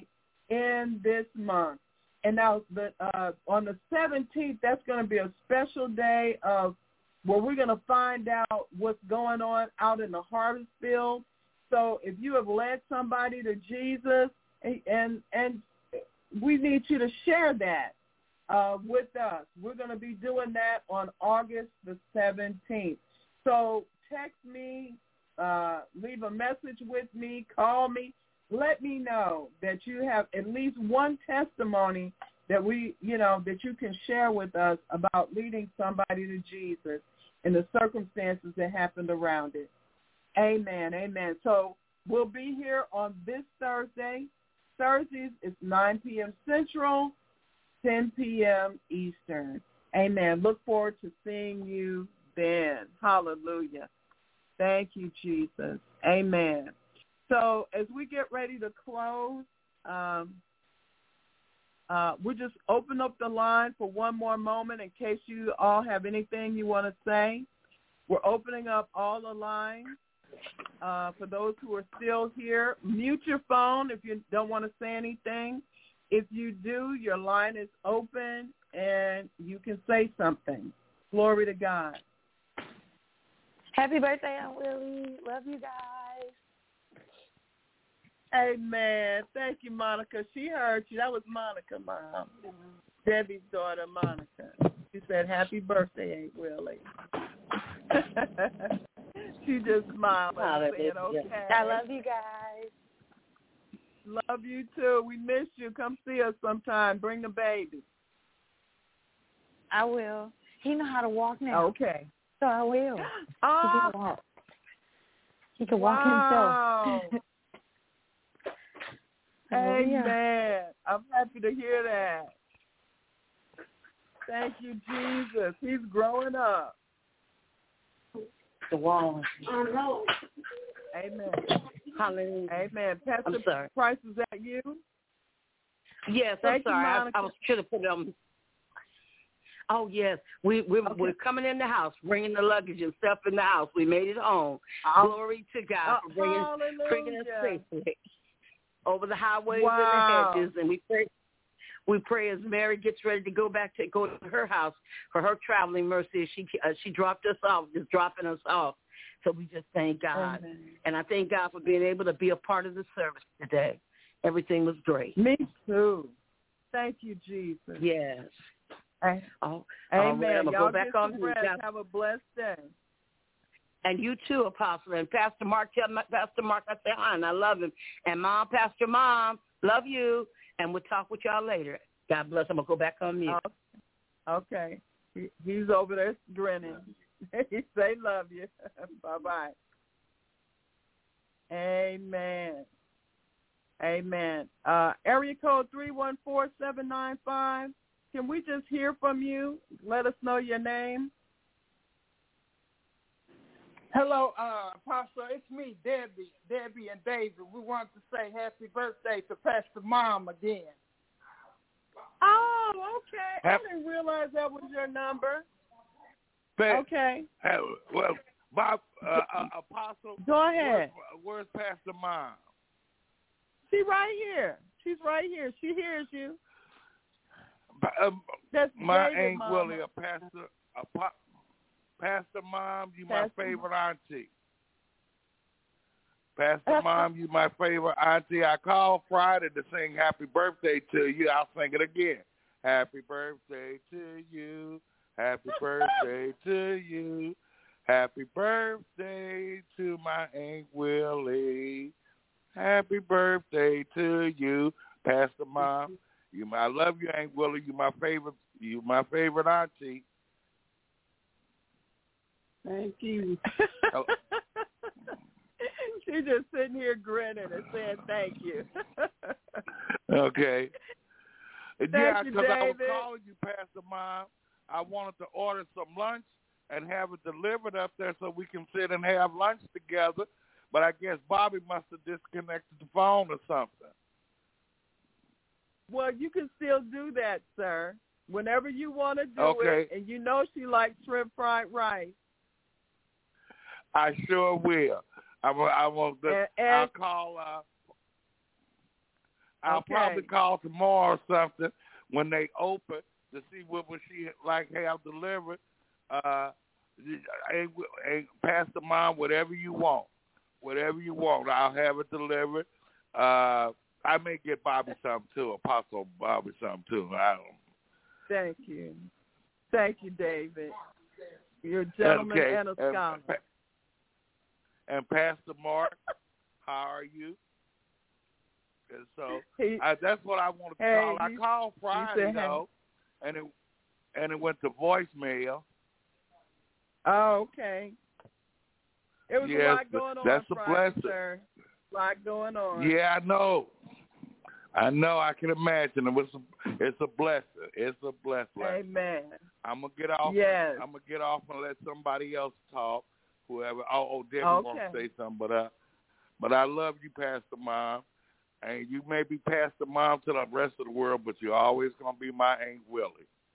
in this month. And now the, uh, on the seventeenth, that's going to be a special day of where we're going to find out what's going on out in the harvest field. So if you have led somebody to Jesus, and and, and we need you to share that uh, with us. We're going to be doing that on August the seventeenth. So text me, uh, leave a message with me, call me. Let me know that you have at least one testimony that we, you know, that you can share with us about leading somebody to Jesus and the circumstances that happened around it. Amen, amen. So we'll be here on this Thursday. Thursdays is nine p.m. Central, ten p.m. Eastern. Amen. Look forward to seeing you then. Hallelujah. Thank you, Jesus. Amen. So as we get ready to close, um, uh, we'll just open up the line for one more moment in case you all have anything you want to say. We're opening up all the lines. Uh, for those who are still here, mute your phone if you don't want to say anything. If you do, your line is open and you can say something. Glory to God. Happy birthday, Aunt Willie. Love you guys. Amen. Thank you, Monica. She heard you. That was Monica, Mom. Debbie's daughter, Monica. She said, happy birthday, Aunt Willie. She just smiled and said, okay. I love you guys. Love you, too. We miss you. Come see us sometime. Bring the baby. I will. He know how to walk now. Okay. So I will. Oh. He can walk. He can wow. walk himself. Amen. I'm happy to hear that. Thank you, Jesus. He's growing up. The wall. I know. Amen. Hallelujah. Amen. Pastor I'm sorry. Price, is that you? Yes, Thank I'm sorry. You, I, I was trying to put it on. Oh, yes. We, we, okay. We're coming in the house, bringing the luggage and stuff in the house. We made it home. Oh. Glory to God for bringing, bringing us safely over the highways wow. and the hedges. And we pray, we pray as Mary gets ready to go back to go to her house for her traveling mercy. She uh, she dropped us off, just dropping us off. So we just thank God. Amen. And I thank God for being able to be a part of the service today. Everything was great. Me too. Thank you, Jesus. Yes. I, oh, Amen. Right, I'm gonna Y'all go back get on some mute. rest. Have a blessed day. And you too, Apostle. And Pastor Mark, tell my, Pastor Mark I say hi, and I love him. And Mom, Pastor Mom, love you. And we'll talk with y'all later. God bless. I'm going to go back on mute. Okay. He, he's over there grinning. He say love you. Bye-bye. Amen. Amen. Uh, area code three one four, seven nine five. Can we just hear from you? Let us know your name. Hello, uh, Apostle. It's me, Debbie, Debbie and David. We want to say happy birthday to Pastor Mom again. Oh, okay. I didn't realize that was your number. But, okay. Uh, well, Bob, uh, uh, Apostle. Go ahead. Where's, where's Pastor Mom? She's right here. She's right here. She hears you. Um, That's my David, Aunt Mama. Willie, a pastor. A pop, Pastor Mom, you Pastor my favorite auntie. Pastor Mom, you my favorite auntie. I called Friday to sing happy birthday to you. I'll sing it again. Happy birthday to you. Happy birthday to you. Happy birthday to my Aunt Willie. Happy birthday to you, Pastor Mom. You, my, I love you, Aunt Willie. You my favorite. You my favorite auntie. Thank you. Oh. She's just sitting here grinning and saying thank you. Okay. Thank yeah, you, because I was David. calling you, Pastor Mom. I wanted to order some lunch and have it delivered up there so we can sit and have lunch together. But I guess Bobby must have disconnected the phone or something. Well, you can still do that, sir. Whenever you want to do Okay. it, and you know she likes shrimp fried rice. I sure will. I will. I will. And, and, I'll call. Uh, I'll okay. probably call tomorrow or something when they open to see what would she like have delivered. Uh, and, and Pastor Mom, whatever you want, whatever you want, I'll have it delivered. Uh, I may get Bobby something too, Apostle Bobby something too. I don't. Thank you, thank you, David. You're a gentleman okay. and a scholar. And, and Pastor Mark, how are you? And so he, I, that's what I want to hey, call. I you, called Friday said, though, hey. and it and it went to voicemail. Oh, okay. It was yes, a lot going on that's a Friday, blessing. sir. A lot going on. Yeah, I know. I know. I can imagine. It was. A, it's a blessing. It's a blessing. Amen. I'm gonna get off. Yes. I'm gonna get off and let somebody else talk. Whoever. Oh, oh Debbie okay. wants to say something, but uh, but I love you, Pastor Mom, and you may be Pastor Mom to the rest of the world, but you're always gonna be my Aunt Willie.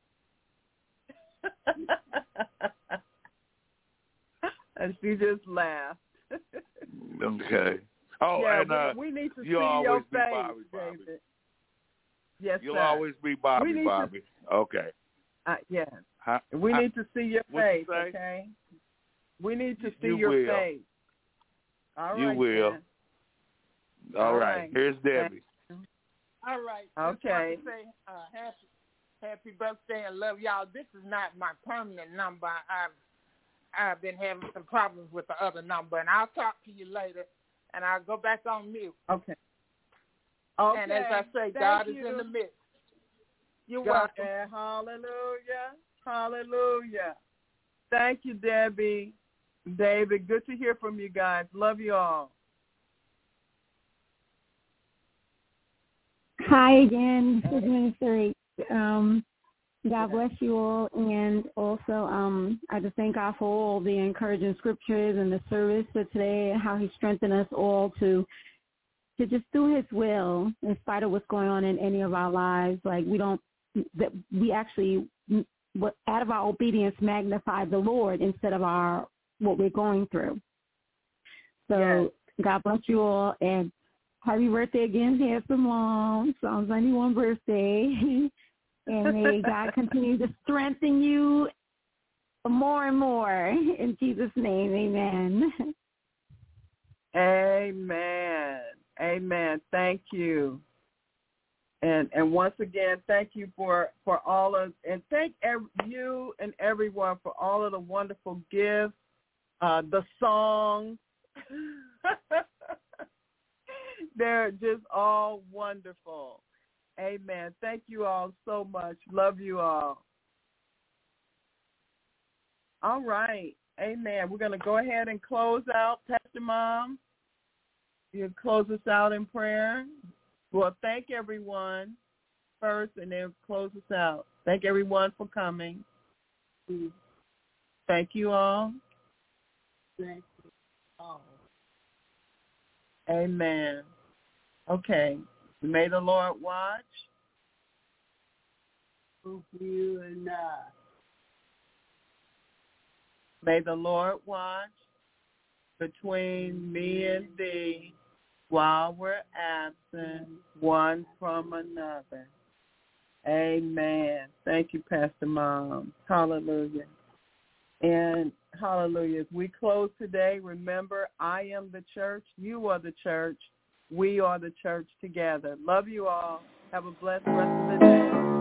And she just laughed. Okay. Oh, yeah, and uh, we, we need to see you'll always your be face, Bobby, Bobby. David. Yes, You'll sir. always be Bobby, we need Bobby. To, okay. uh, yes. Huh? We Huh? need to see your What'd face, you say? okay? We need to see You your will. face. All You right, will. then. All, All right. right. Here's Debbie. All right. Okay. Just want to say uh, happy, happy birthday and love y'all. This is not my permanent number. I've I've been having some problems with the other number, and I'll talk to you later. And I'll go back on mute. Okay. Okay. And as I say, Thank God you. is in the midst. You're God, welcome. uh, hallelujah. Hallelujah. Thank you, Debbie. David, good to hear from you guys. Love you all. Hi again. This is Minister H. Um, God bless you all. And also, um, I just thank God for all the encouraging scriptures and the service for today and how he strengthened us all to to just do his will in spite of what's going on in any of our lives. Like we don't, that we actually, out of our obedience, magnify the Lord instead of our what we're going through. So yes. God bless you all. And happy birthday again, handsome mom. Psalms ninety-one birthday. And may God continue to strengthen you more and more. In Jesus' name, amen. Amen. Amen. Thank you. And and once again, thank you for, for all of, and thank every, you and everyone for all of the wonderful gifts, uh, the songs. They're just all wonderful. Amen. Thank you all so much. Love you all. All right. Amen. We're going to go ahead and close out. Pastor Mom, you close us out in prayer. Well, thank everyone first and then close us out. Thank everyone for coming. Thank you all. Thank you all. Amen. Okay. May the Lord watch over you and I. May the Lord watch between me and thee while we're absent one from another. Amen. Thank you, Pastor Mom. Hallelujah. And hallelujah. As we close today, remember, I am the church. You are the church. We are the church together. Love you all. Have a blessed rest of the day.